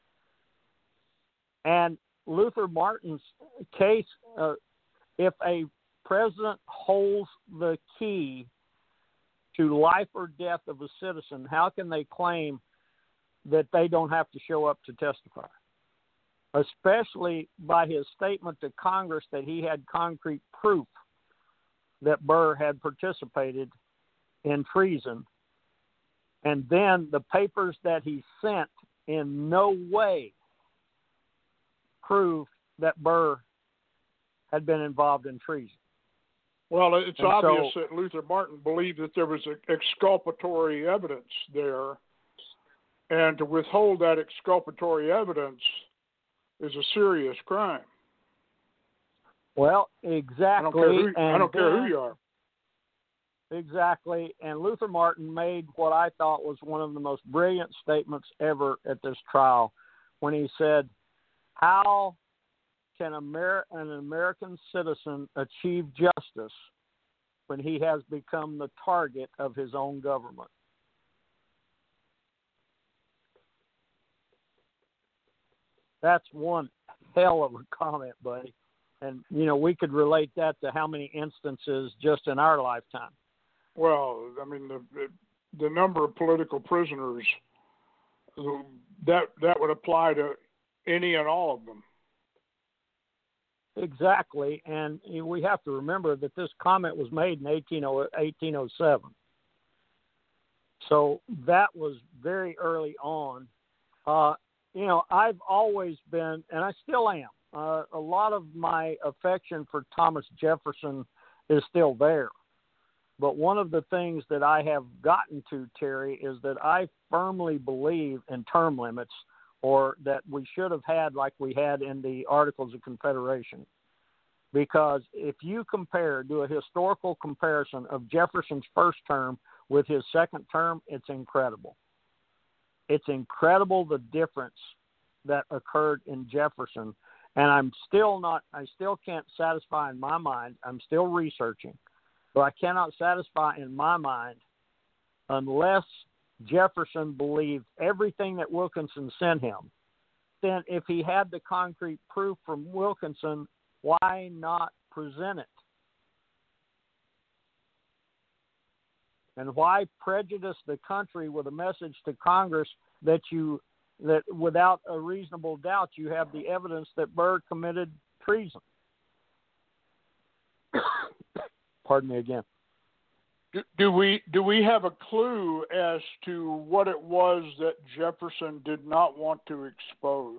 Speaker 4: And Luther Martin's case, if a president holds the key to life or death of a citizen, how can they claim that they don't have to show up to testify? Especially by his statement to Congress that he had concrete proof that Burr had participated in treason. And then the papers that he sent in no way proved that Burr had been involved in treason.
Speaker 3: Well, it's obvious that Luther Martin believed that there was exculpatory evidence there, and to withhold that exculpatory evidence is a serious crime.
Speaker 4: Well, exactly.
Speaker 3: I don't care who you are.
Speaker 4: Exactly. And Luther Martin made what I thought was one of the most brilliant statements ever at this trial when he said, how can an American citizen achieve justice when he has become the target of his own government? That's one hell of a comment, buddy. And, we could relate that to how many instances just in our lifetime.
Speaker 3: Well, I mean, the number of political prisoners, that would apply to any and all of them.
Speaker 4: Exactly. And we have to remember that this comment was made in 1807. So that was very early on. I've always been, and I still am, a lot of my affection for Thomas Jefferson is still there. But one of the things that I have gotten to, Terry, is that I firmly believe in term limits, or that we should have had like we had in the Articles of Confederation. Because if you do a historical comparison of Jefferson's first term with his second term, it's incredible. It's incredible the difference that occurred in Jefferson. And I still can't satisfy in my mind. I'm still researching, but I cannot satisfy in my mind unless Jefferson believed everything that Wilkinson sent him. Then if he had the concrete proof from Wilkinson, why not present it? And why prejudice the country with a message to Congress that without a reasonable doubt you have the evidence that Burr committed treason? Pardon me again.
Speaker 3: Do we have a clue as to what it was that Jefferson did not want to expose?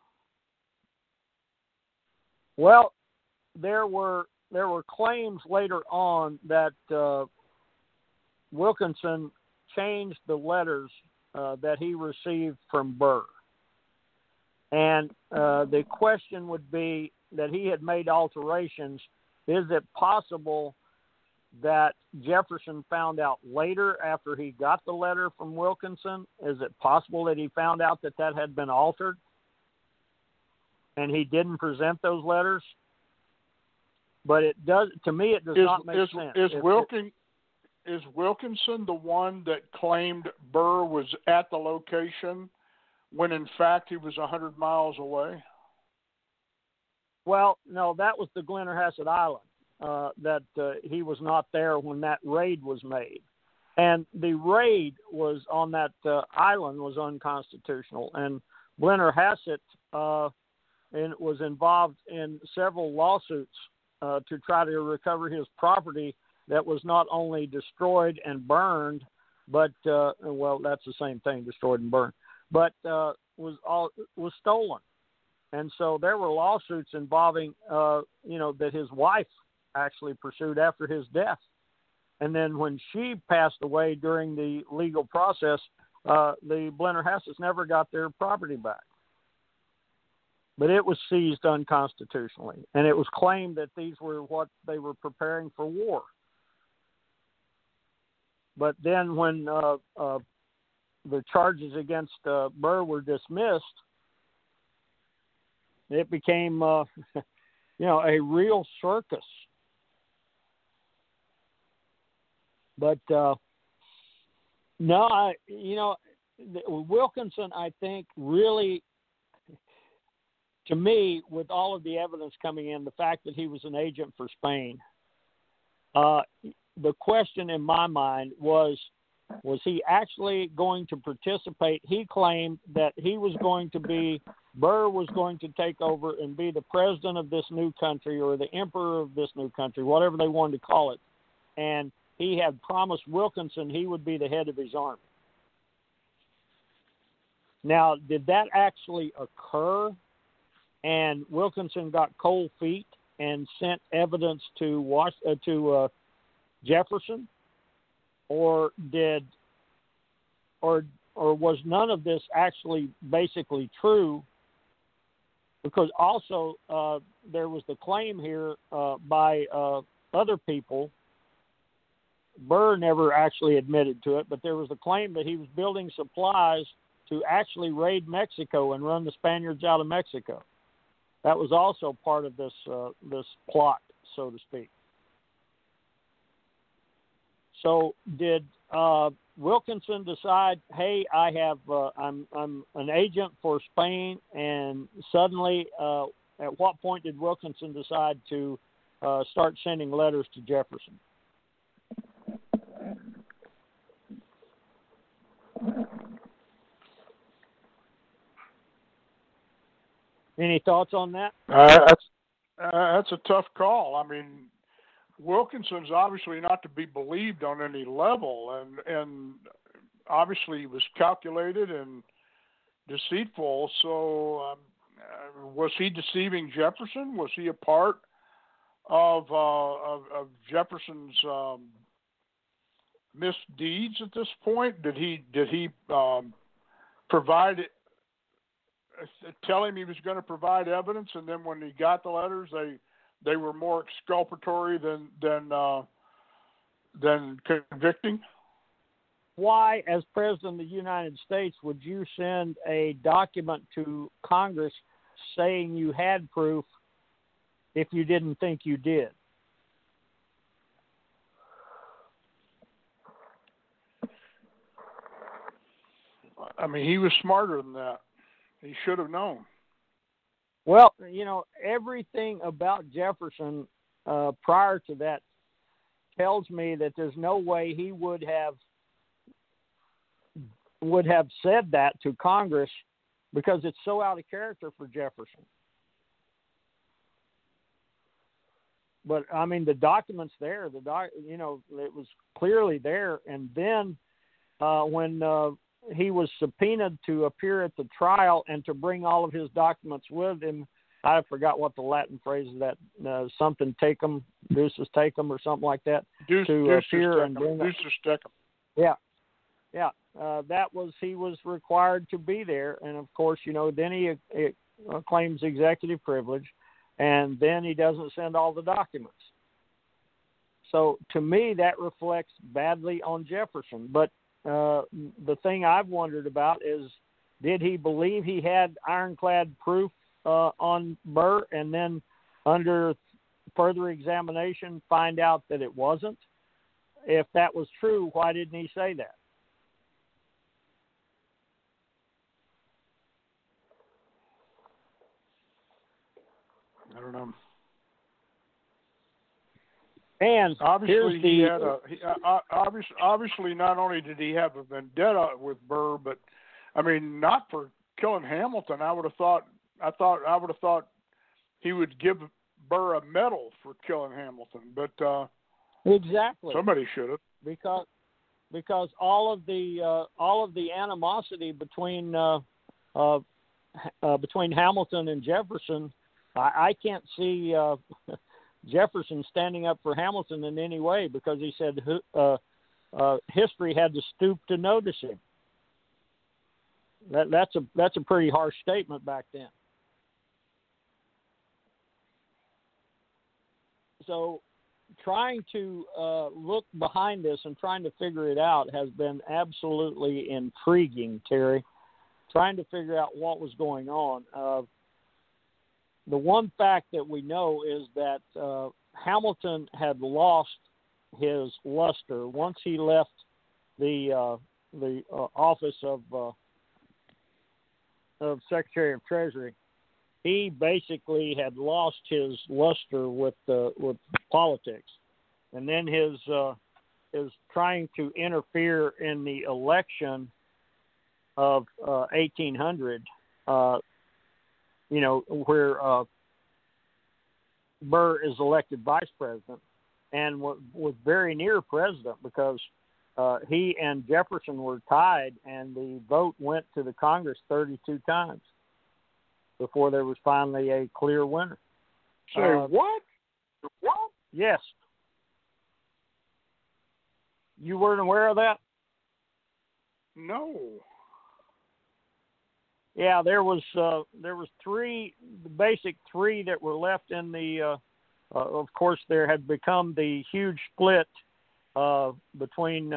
Speaker 4: Well, there were claims later on that Wilkinson changed the letters that he received from Burr. And the question would be that he had made alterations. Is it possible that Jefferson found out later after he got the letter from Wilkinson? Is it possible that he found out that had been altered and he didn't present those letters? But it does not make sense.
Speaker 3: Is Wilkinson the one that claimed Burr was at the location when in fact he was 100 miles away?
Speaker 4: Well, no, that was the Blennerhassett Island. That he was not there when that raid was made. And the raid was on that island was unconstitutional. And Blennerhassett was involved in several lawsuits to try to recover his property that was not only destroyed and burned, but, that's the same thing, destroyed and burned, but was stolen. And so there were lawsuits involving, that his wife actually pursued after his death. And then when she passed away during the legal process, the Blennerhassetts never got their property back. But it was seized unconstitutionally, and it was claimed that these were what they were preparing for war. But then when the charges against Burr were dismissed, it became, a real circus. But Wilkinson, I think, really, to me, with all of the evidence coming in, the fact that he was an agent for Spain, the question in my mind was he actually going to participate? He claimed that he was going to be, Burr was going to take over and be the president of this new country or the emperor of this new country, whatever they wanted to call it. And he had promised Wilkinson he would be the head of his army. Now, did that actually occur? And Wilkinson got cold feet and sent evidence to Jefferson, or was none of this actually basically true? Because also there was the claim here by other people. Burr never actually admitted to it, but there was a claim that he was building supplies to actually raid Mexico and run the Spaniards out of Mexico. That was also part of this plot, so to speak. So did Wilkinson decide, hey, I'm an agent for Spain, and suddenly, at what point did Wilkinson decide to start sending letters to Jefferson? Any thoughts on that?
Speaker 3: That's a tough call. I mean, Wilkinson's obviously not to be believed on any level, and obviously he was calculated and deceitful. So, was he deceiving Jefferson? Was he a part of Jefferson's misdeeds at this point? Did he provide? Tell him he was going to provide evidence, and then when he got the letters, they were more exculpatory than convicting?
Speaker 4: Why, as President of the United States, would you send a document to Congress saying you had proof if you didn't think you did?
Speaker 3: I mean, he was smarter than that. He should have known.
Speaker 4: Well, everything about Jefferson prior to that tells me that there's no way he would have said that to Congress, because it's so out of character for Jefferson. But I mean, the document's there. It was clearly there. And then when he was subpoenaed to appear at the trial and to bring all of his documents with him, I forgot what the Latin phrase is, that something tecum, ducis tecum, or something like that. Appear and bring.
Speaker 3: Ducis tecum.
Speaker 4: Yeah. He was required to be there, and of course, then he claims executive privilege, and then he doesn't send all the documents. So to me, that reflects badly on Jefferson. But the thing I've wondered about is, did he believe he had ironclad proof on Burr, and then under further examination find out that it wasn't? If that was true, why didn't he say that?
Speaker 3: I don't know.
Speaker 4: And
Speaker 3: obviously, obviously not only did he have a vendetta with Burr, but I mean, not for killing Hamilton. I would have thought he would give Burr a medal for killing Hamilton, but
Speaker 4: exactly,
Speaker 3: somebody should have,
Speaker 4: because all of the animosity between Hamilton and Jefferson, I can't see Jefferson standing up for Hamilton in any way, because he said history had to stoop to notice him. That's a pretty harsh statement back then. So trying to look behind this and trying to figure it out has been absolutely intriguing, Terry. Trying to figure out what was going on. The one fact that we know is that Hamilton had lost his luster once he left the office of Secretary of Treasury. He basically had lost his luster with politics, and then his trying to interfere in the election of 1800. Where Burr is elected vice president, and was very near president because he and Jefferson were tied, and the vote went to the Congress 32 times before there was finally a clear winner.
Speaker 3: Say what? What?
Speaker 4: Yes. You weren't aware of that?
Speaker 3: No.
Speaker 4: Yeah, there was three, the basic three that were left in the. Of course, there had become the huge split between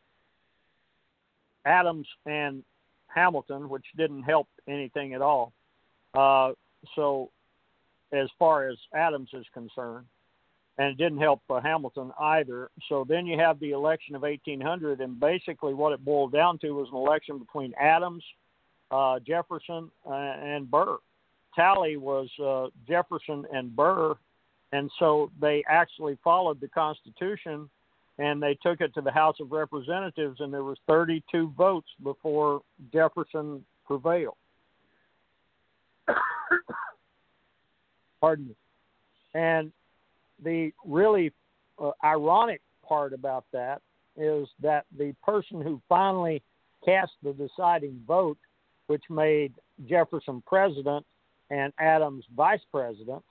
Speaker 4: Adams and Hamilton, which didn't help anything at all. So, as far as Adams is concerned, and it didn't help Hamilton either. So then you have the election of 1800, and basically what it boiled down to was an election between Adams, Jefferson, and Burr. Tally was Jefferson and Burr, and so they actually followed the Constitution, and they took it to the House of Representatives, and there was 32 votes before Jefferson prevailed. Pardon me. And the really ironic part about that is that the person who finally cast the deciding vote, which made Jefferson president and Adams vice president,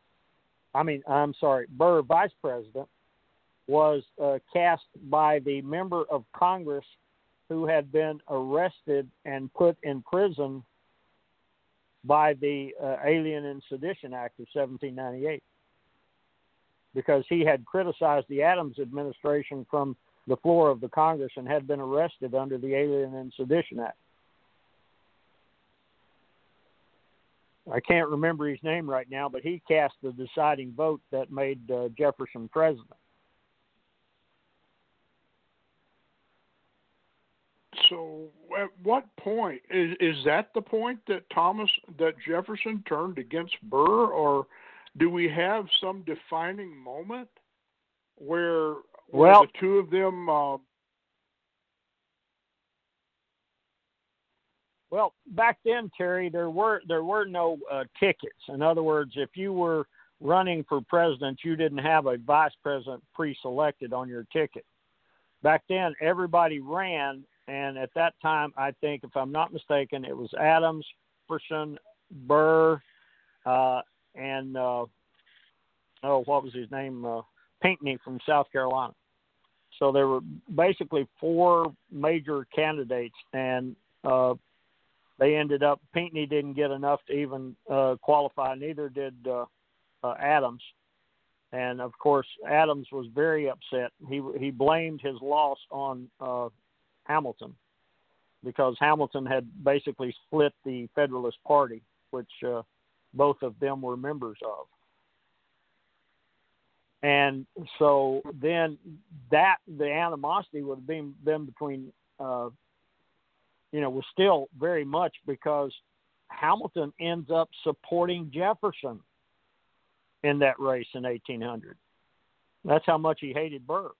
Speaker 4: Burr vice president, was cast by the member of Congress who had been arrested and put in prison by the Alien and Sedition Act of 1798, because he had criticized the Adams administration from the floor of the Congress and had been arrested under the Alien and Sedition Act. I can't remember his name right now, but he cast the deciding vote that made Jefferson president.
Speaker 3: So, at what point is that the point that Jefferson turned against Burr, or do we have some defining moment where the two of them?
Speaker 4: Well, back then, Terry, there were no tickets. In other words, if you were running for president, you didn't have a vice president pre-selected on your ticket. Back then, everybody ran, and at that time, I think, if I'm not mistaken, it was Adams, Jefferson, Burr, and what was his name? Pinckney from South Carolina. So there were basically four major candidates, and they ended up, Pinckney didn't get enough to even qualify, neither did Adams. And, of course, Adams was very upset. He blamed his loss on Hamilton, because Hamilton had basically split the Federalist Party, which both of them were members of. And so then the animosity would have been between was still very much, because Hamilton ends up supporting Jefferson in that race in 1800. That's how much he hated Burr.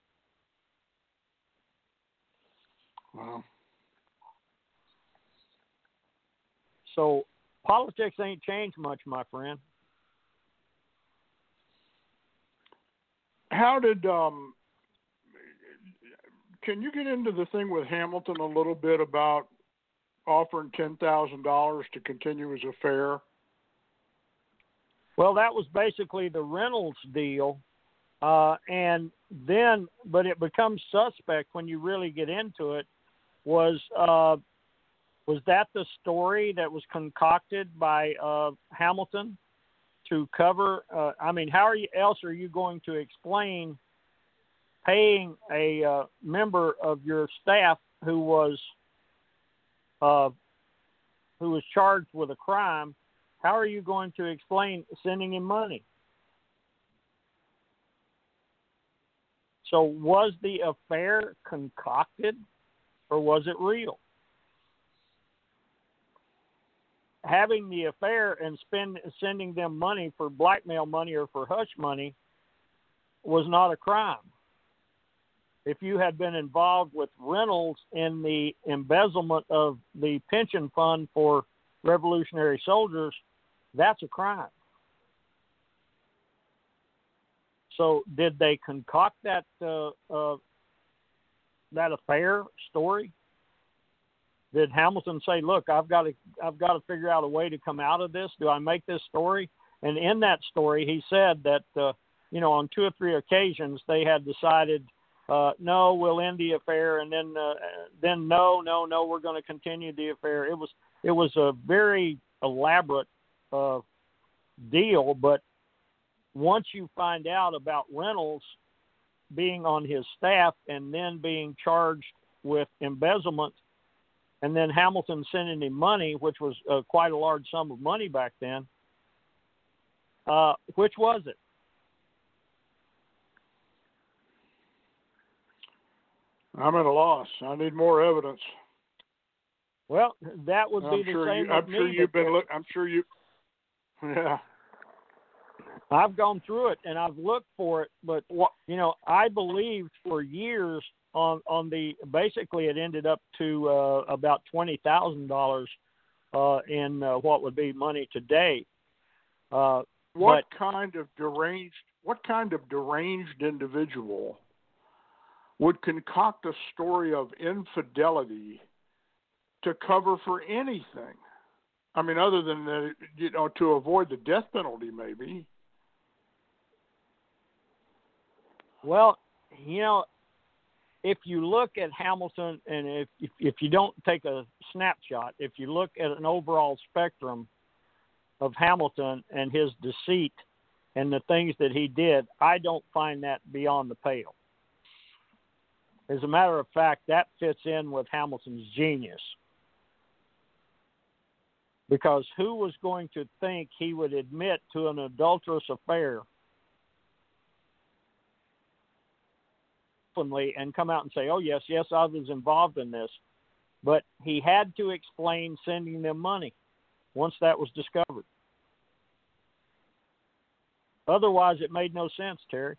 Speaker 3: Wow.
Speaker 4: So politics ain't changed much, my friend.
Speaker 3: How did can you get into the thing with Hamilton a little bit about offering $10,000 to continue his affair?
Speaker 4: Well, that was basically the Reynolds deal, and then, but it becomes suspect when you really get into it, was Was that the story that was concocted by Hamilton to cover? How else are you going to explain paying a member of your staff who was charged with a crime? How are you going to explain sending him money? So was the affair concocted or was it real? Having the affair and sending them money for blackmail money or for hush money was not a crime. If you had been involved with Reynolds in the embezzlement of the pension fund for Revolutionary soldiers, that's a crime. So did they concoct that affair story? Did Hamilton say, "Look, I've got to figure out a way to come out of this. Do I make this story?" And in that story, he said that on 2 or 3 occasions they had decided, no, we'll end the affair, and then no, we're going to continue the affair. It was a very elaborate deal, but once you find out about Reynolds being on his staff and then being charged with embezzlement, and then Hamilton sending him money, which was quite a large sum of money back then, which was it?
Speaker 3: I'm at a loss. I need more evidence.
Speaker 4: Well, that would be the same.
Speaker 3: I'm sure you. Yeah.
Speaker 4: I've gone through it and I've looked for it, but I believed for years on the. Basically, it ended up to about $20,000 in what would be money today.
Speaker 3: What kind of deranged individual would concoct a story of infidelity to cover for anything? I mean, other than to avoid the death penalty, maybe.
Speaker 4: Well, if you look at Hamilton, and if you don't take a snapshot, if you look at an overall spectrum of Hamilton and his deceit and the things that he did, I don't find that beyond the pale. As a matter of fact, that fits in with Hamilton's genius. Because who was going to think he would admit to an adulterous affair openly and come out and say, "Oh, yes, I was involved in this." But he had to explain sending them money once that was discovered. Otherwise, it made no sense, Terry.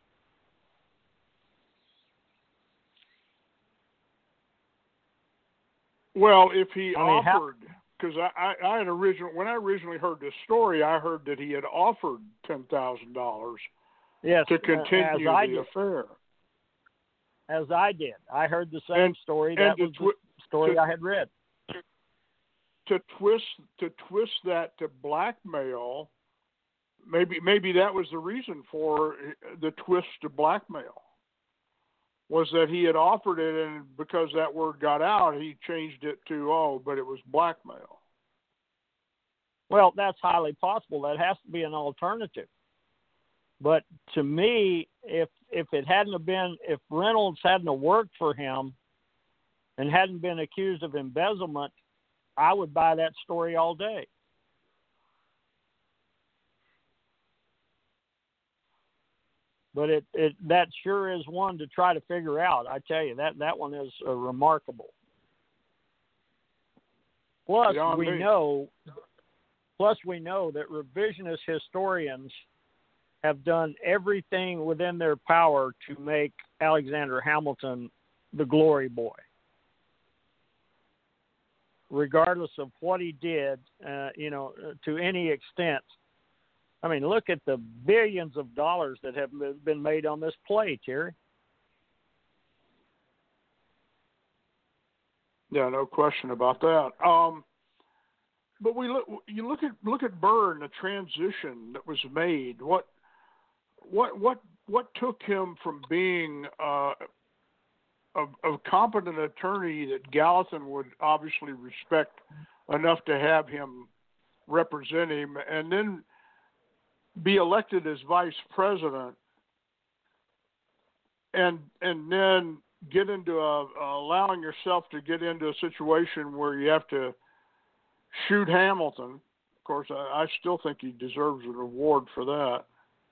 Speaker 3: Well, if he offered, because I had when I originally heard this story, I heard that he had offered $10,000 to continue the affair.
Speaker 4: As I did, I heard the same story. That was the story I had read.
Speaker 3: To twist that to blackmail, maybe that was the reason for the twist to blackmail. Was that he had offered it, and because that word got out, he changed it to, but it was blackmail.
Speaker 4: Well, that's highly possible. That has to be an alternative. But to me, if Reynolds hadn't worked for him and hadn't been accused of embezzlement, I would buy that story all day. But that sure is one to try to figure out. I tell you, that one is remarkable. Plus, we know that revisionist historians have done everything within their power to make Alexander Hamilton the glory boy. Regardless of what he did, to any extent. I mean, look at the billions of dollars that have been made on this play, Terry.
Speaker 3: Yeah, no question about that. But you look at Burr and the transition that was made. What took him from being a competent attorney that Gallatin would obviously respect enough to have him represent him, and then be elected as vice president, and then get into allowing yourself to get into a situation where you have to shoot Hamilton. Of course, I still think he deserves an award for that.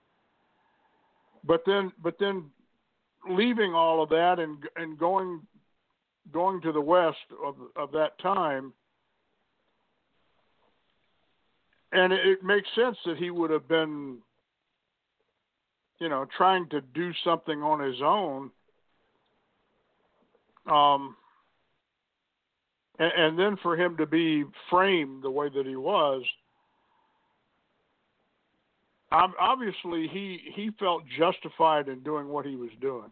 Speaker 3: But then leaving all of that and going to the west of that time, and it makes sense that he would have been, trying to do something on his own. And then for him to be framed the way that he was, obviously he felt justified in doing what he was doing.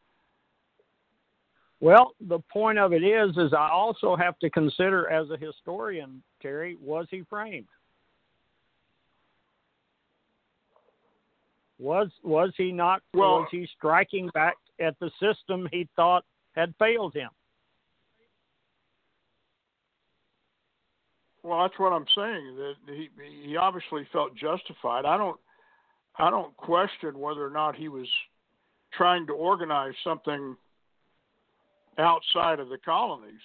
Speaker 4: Well, the point of it is I also have to consider, as a historian, Terry, was he framed? Was he not?
Speaker 3: Well,
Speaker 4: was he striking back at the system he thought had failed him?
Speaker 3: Well, that's what I'm saying. That he obviously felt justified. I don't question whether or not he was trying to organize something outside of the colonies,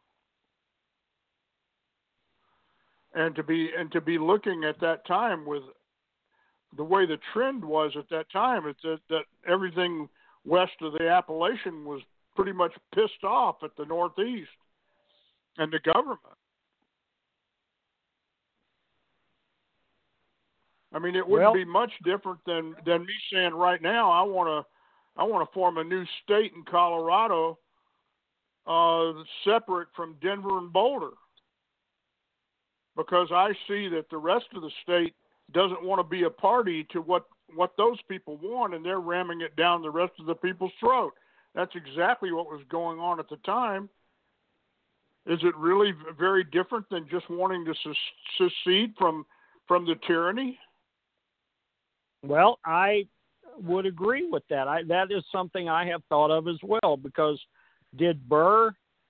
Speaker 3: and to be looking at that time with the way the trend was at that time, it's that everything west of the Appalachian was pretty much pissed off at the Northeast and the government. I mean, it wouldn't be much different than me saying right now, I want to form a new state in Colorado, separate from Denver and Boulder, because I see that the rest of the state doesn't want to be a party to what those people want, and they're ramming it down the rest of the people's throat. That's exactly what was going on at the time. Is it really very different than just wanting to secede from the tyranny?
Speaker 4: Well, I would agree with that. That is something I have thought of as well, because did Burr,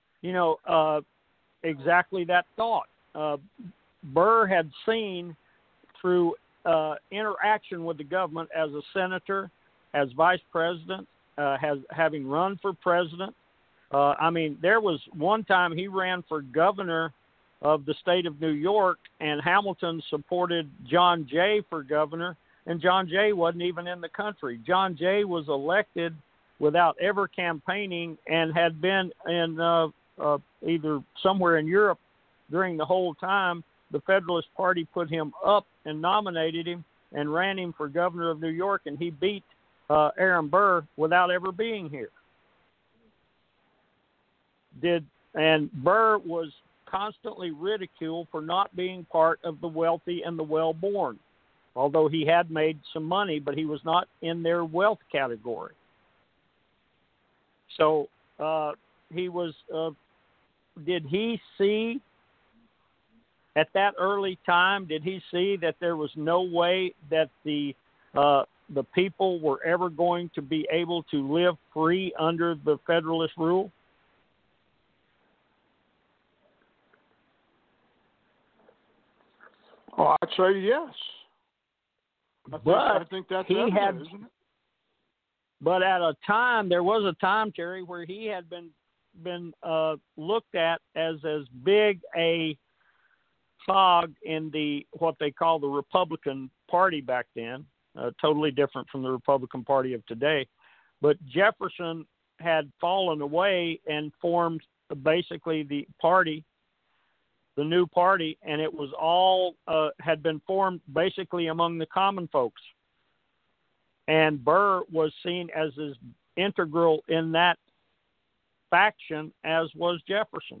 Speaker 4: exactly that thought. Burr had seen through interaction with the government as a senator, as vice president, having run for president. There was one time he ran for governor of the state of New York, and Hamilton supported John Jay for governor, and John Jay wasn't even in the country. John Jay was elected without ever campaigning and had been in either somewhere in Europe during the whole time. The Federalist Party put him up and nominated him and ran him for governor of New York, and he beat Aaron Burr without ever being here. And Burr was constantly ridiculed for not being part of the wealthy and the well-born, although he had made some money, but he was not in their wealth category. So he was. Did he see at that early time? Did he see that there was no way that the people were ever going to be able to live free under the Federalist rule?
Speaker 3: Oh, I'd say yes. I think that's evident, isn't it?
Speaker 4: But there was a time, Terry, where he had been looked at as big a cog in what they call the Republican Party back then, totally different from the Republican Party of today. But Jefferson had fallen away and formed basically the party, the new party, and it was all had been formed basically among the common folks. And Burr was seen as integral in that faction, as was Jefferson.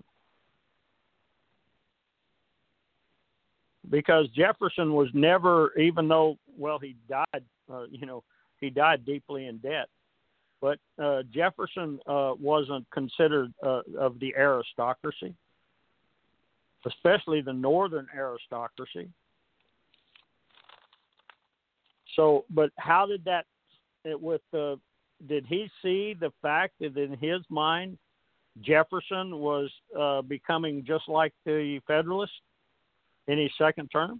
Speaker 4: Because Jefferson was never, even though, he died, he died deeply in debt. But Jefferson wasn't considered of the aristocracy, especially the northern aristocracy. So, but how did that, with did he see the fact that in his mind Jefferson was becoming just like the Federalists in his second term?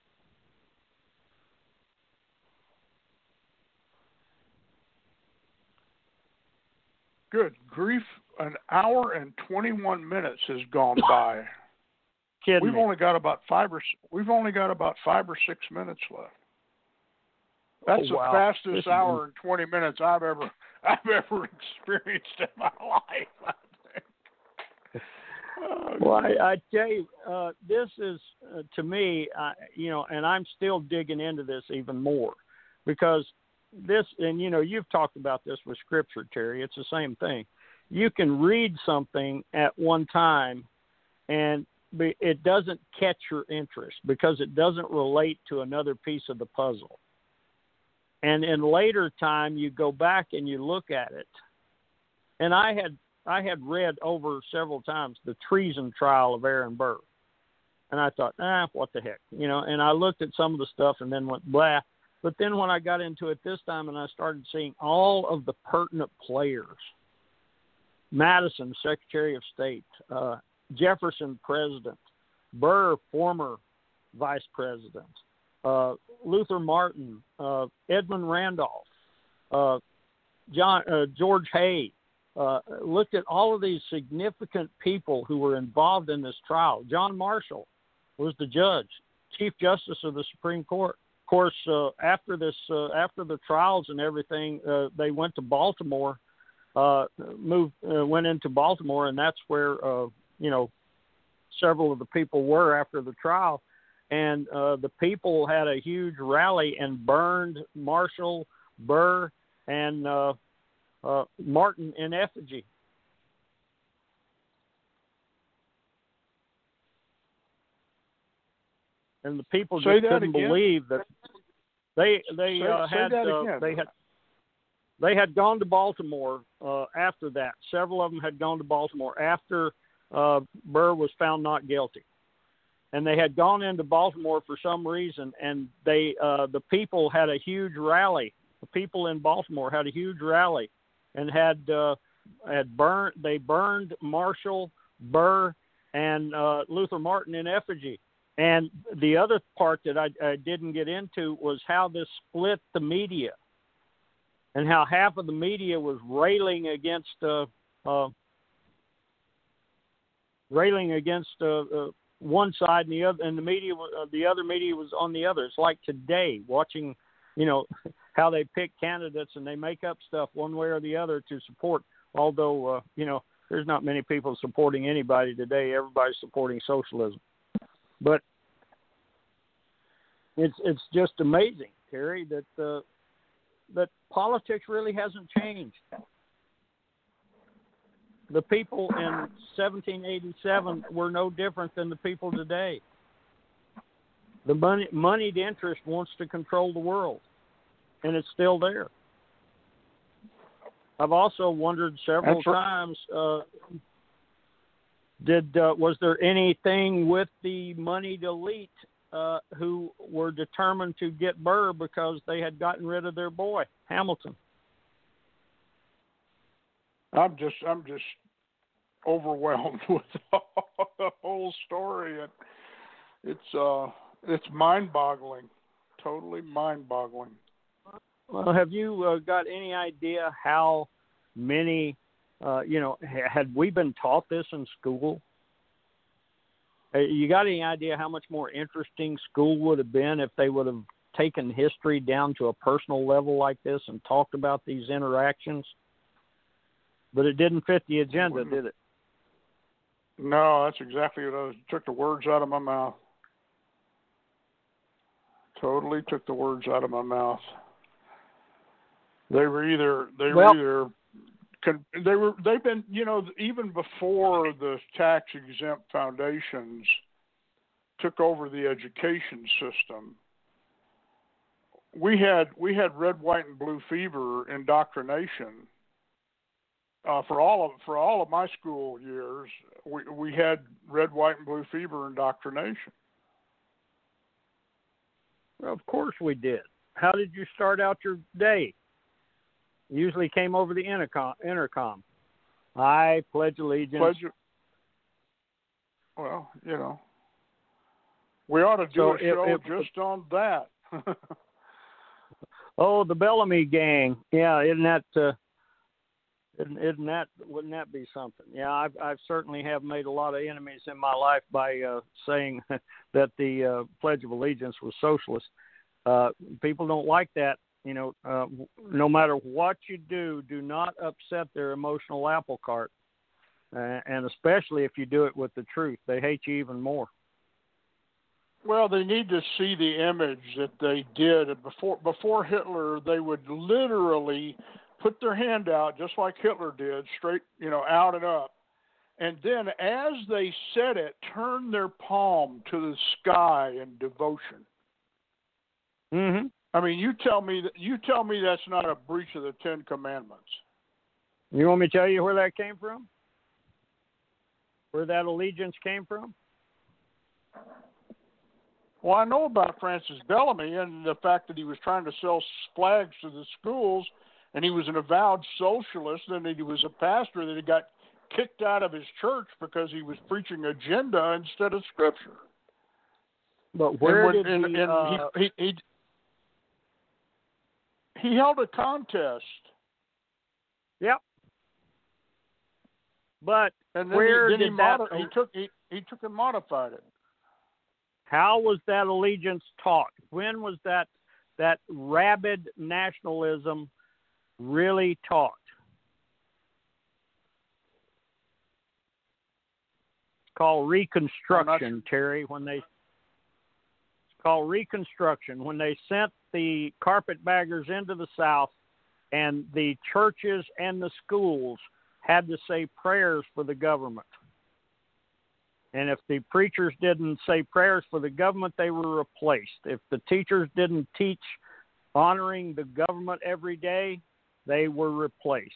Speaker 3: Good grief! An hour and 21 minutes has gone by.
Speaker 4: Kidding
Speaker 3: We've
Speaker 4: me.
Speaker 3: only got about 5 or 6 minutes left. That's
Speaker 4: wow.
Speaker 3: the fastest
Speaker 4: This is
Speaker 3: hour and 20 minutes I've ever experienced in my life, I think.
Speaker 4: Well, I tell you, this is to me, and I'm still digging into this even more, because this, and you've talked about this with Scripture, Terry. It's the same thing. You can read something at one time, and it doesn't catch your interest because it doesn't relate to another piece of the puzzle. And in later time, you go back and you look at it. And I had read over several times the treason trial of Aaron Burr. And I thought, what the heck, and I looked at some of the stuff and then went, blah. But then when I got into it this time and I started seeing all of the pertinent players, Madison, Secretary of State, Jefferson, President, Burr, former Vice President, Luther Martin, Edmund Randolph, George Hay, looked at all of these significant people who were involved in this trial. John Marshall was the judge, Chief Justice of the Supreme Court. Of course, after the trials and everything, they went to Baltimore, went into Baltimore, and that's where several of the people were after the trial. And the people had a huge rally and burned Marshall, Burr, and Martin in effigy. And the people just couldn't believe that they had gone to Baltimore after that. Several of them had gone to Baltimore after Burr was found not guilty. And they had gone into Baltimore for some reason, and the people had a huge rally. The people in Baltimore had a huge rally, and they burned Marshall, Burr, and Luther Martin in effigy. And the other part that I didn't get into was how this split the media, and how half of the media was railing against one side, and the other, and the other media was on the other. It's like today, watching, how they pick candidates and they make up stuff one way or the other to support. Although, there's not many people supporting anybody today. Everybody's supporting socialism. But it's just amazing, Terry, that politics really hasn't changed. The people in 1787 were no different than the people today. The moneyed interest wants to control the world, and it's still there. I've also wondered several times, was there anything with the moneyed elite who were determined to get Burr because they had gotten rid of their boy, Hamilton?
Speaker 3: I'm just overwhelmed with the whole story, and it's mind-boggling, totally mind-boggling.
Speaker 4: Well, have you got any idea how many? Had we been taught this in school? You got any idea how much more interesting school would have been if they would have taken history down to a personal level like this and talked about these interactions? But it didn't fit the agenda, did it?
Speaker 3: No, that's exactly what I was. Took the words out of my mouth. Totally took the words out of my mouth. They've been, even before the tax exempt foundations took over the education system, we had red, white, and blue fever indoctrination. For all of my school years, we had red, white, and blue fever indoctrination.
Speaker 4: Well, of course we did. How did you start out your day? Usually came over the intercom. I pledge allegiance.
Speaker 3: Well, we ought to do a show just on that.
Speaker 4: Oh, the Bellamy Gang. Yeah, wouldn't that be something? Yeah, I've certainly have made a lot of enemies in my life by saying that the Pledge of Allegiance was socialist. People don't like that. No matter what you do not upset their emotional apple cart. And especially if you do it with the truth. They hate you even more.
Speaker 3: Well, they need to see the image that they did. Before Hitler, they would literally put their hand out, just like Hitler did, straight, out and up. And then as they said it, turn their palm to the sky in devotion.
Speaker 4: Mm-hmm.
Speaker 3: I mean, you tell me that's not a breach of the Ten Commandments.
Speaker 4: You want me to tell you where that came from? Where that allegiance came from?
Speaker 3: Well, I know about Francis Bellamy and the fact that he was trying to sell flags to the schools, and he was an avowed socialist, and he was a pastor that he got kicked out of his church because he was preaching agenda instead of Scripture.
Speaker 4: But where
Speaker 3: he held a contest.
Speaker 4: Yep. But
Speaker 3: and then
Speaker 4: where
Speaker 3: he
Speaker 4: did that?
Speaker 3: He took and modified it.
Speaker 4: How was that allegiance taught? When was that rabid nationalism really taught? It's called Reconstruction, Terry. It's called Reconstruction. When they sent the carpetbaggers into the South, and the churches and the schools had to say prayers for the government. And if the preachers didn't say prayers for the government, they were replaced. If the teachers didn't teach honoring the government every day, they were replaced.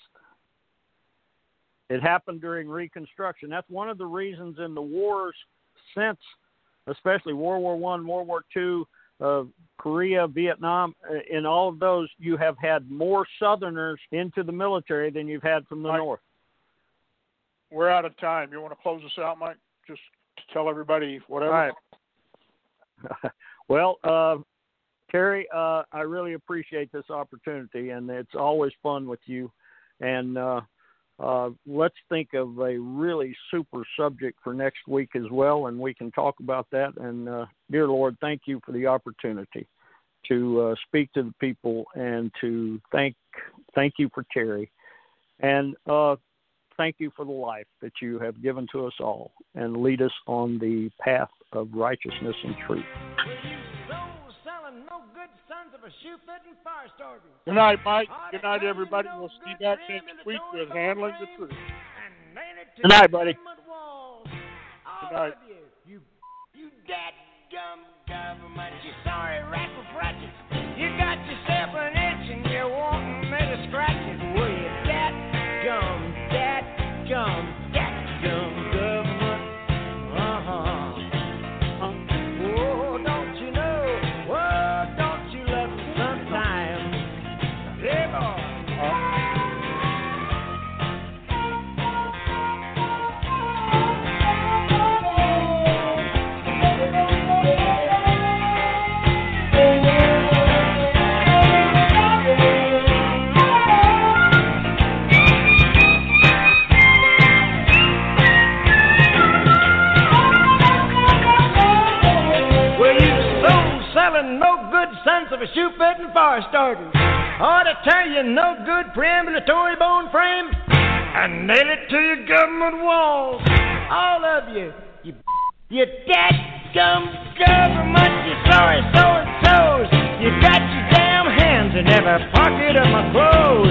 Speaker 4: It happened during Reconstruction. That's one of the reasons in the wars since, especially World War I, World War II, Korea, Vietnam, in all of those, you have had more Southerners into the military than you've had from the North.
Speaker 3: We're out of time. You want to close us out, Mike? Just to tell everybody whatever.
Speaker 4: All right. Well, Terry, I really appreciate this opportunity, and it's always fun with you. And let's think of a really super subject for next week as well, and we can talk about that. And dear Lord, thank you for the opportunity to speak to the people and to thank you for Terry. And thank you for the life that you have given to us all, and lead us on the path of righteousness and truth.
Speaker 3: Good night, Mike. Good night, everybody. We'll see you back next week with Handling the Truth.
Speaker 4: Good night, buddy.
Speaker 3: Good night.
Speaker 2: You dadgum government, you sorry rackle fratches. You got yourself an itch and you're wanting me to scratch it. Well, you dadgum government. Oh, don't you know? Oh, don't you love me sometime? Hey, boy. No good sons of a shoe-fitting fire starters. Ought to tell you, no good preambulatory bone frame, and nail it to your government walls. All of you dadgum government, you sorry so-and-sos. You got your damn hands in every pocket of my clothes.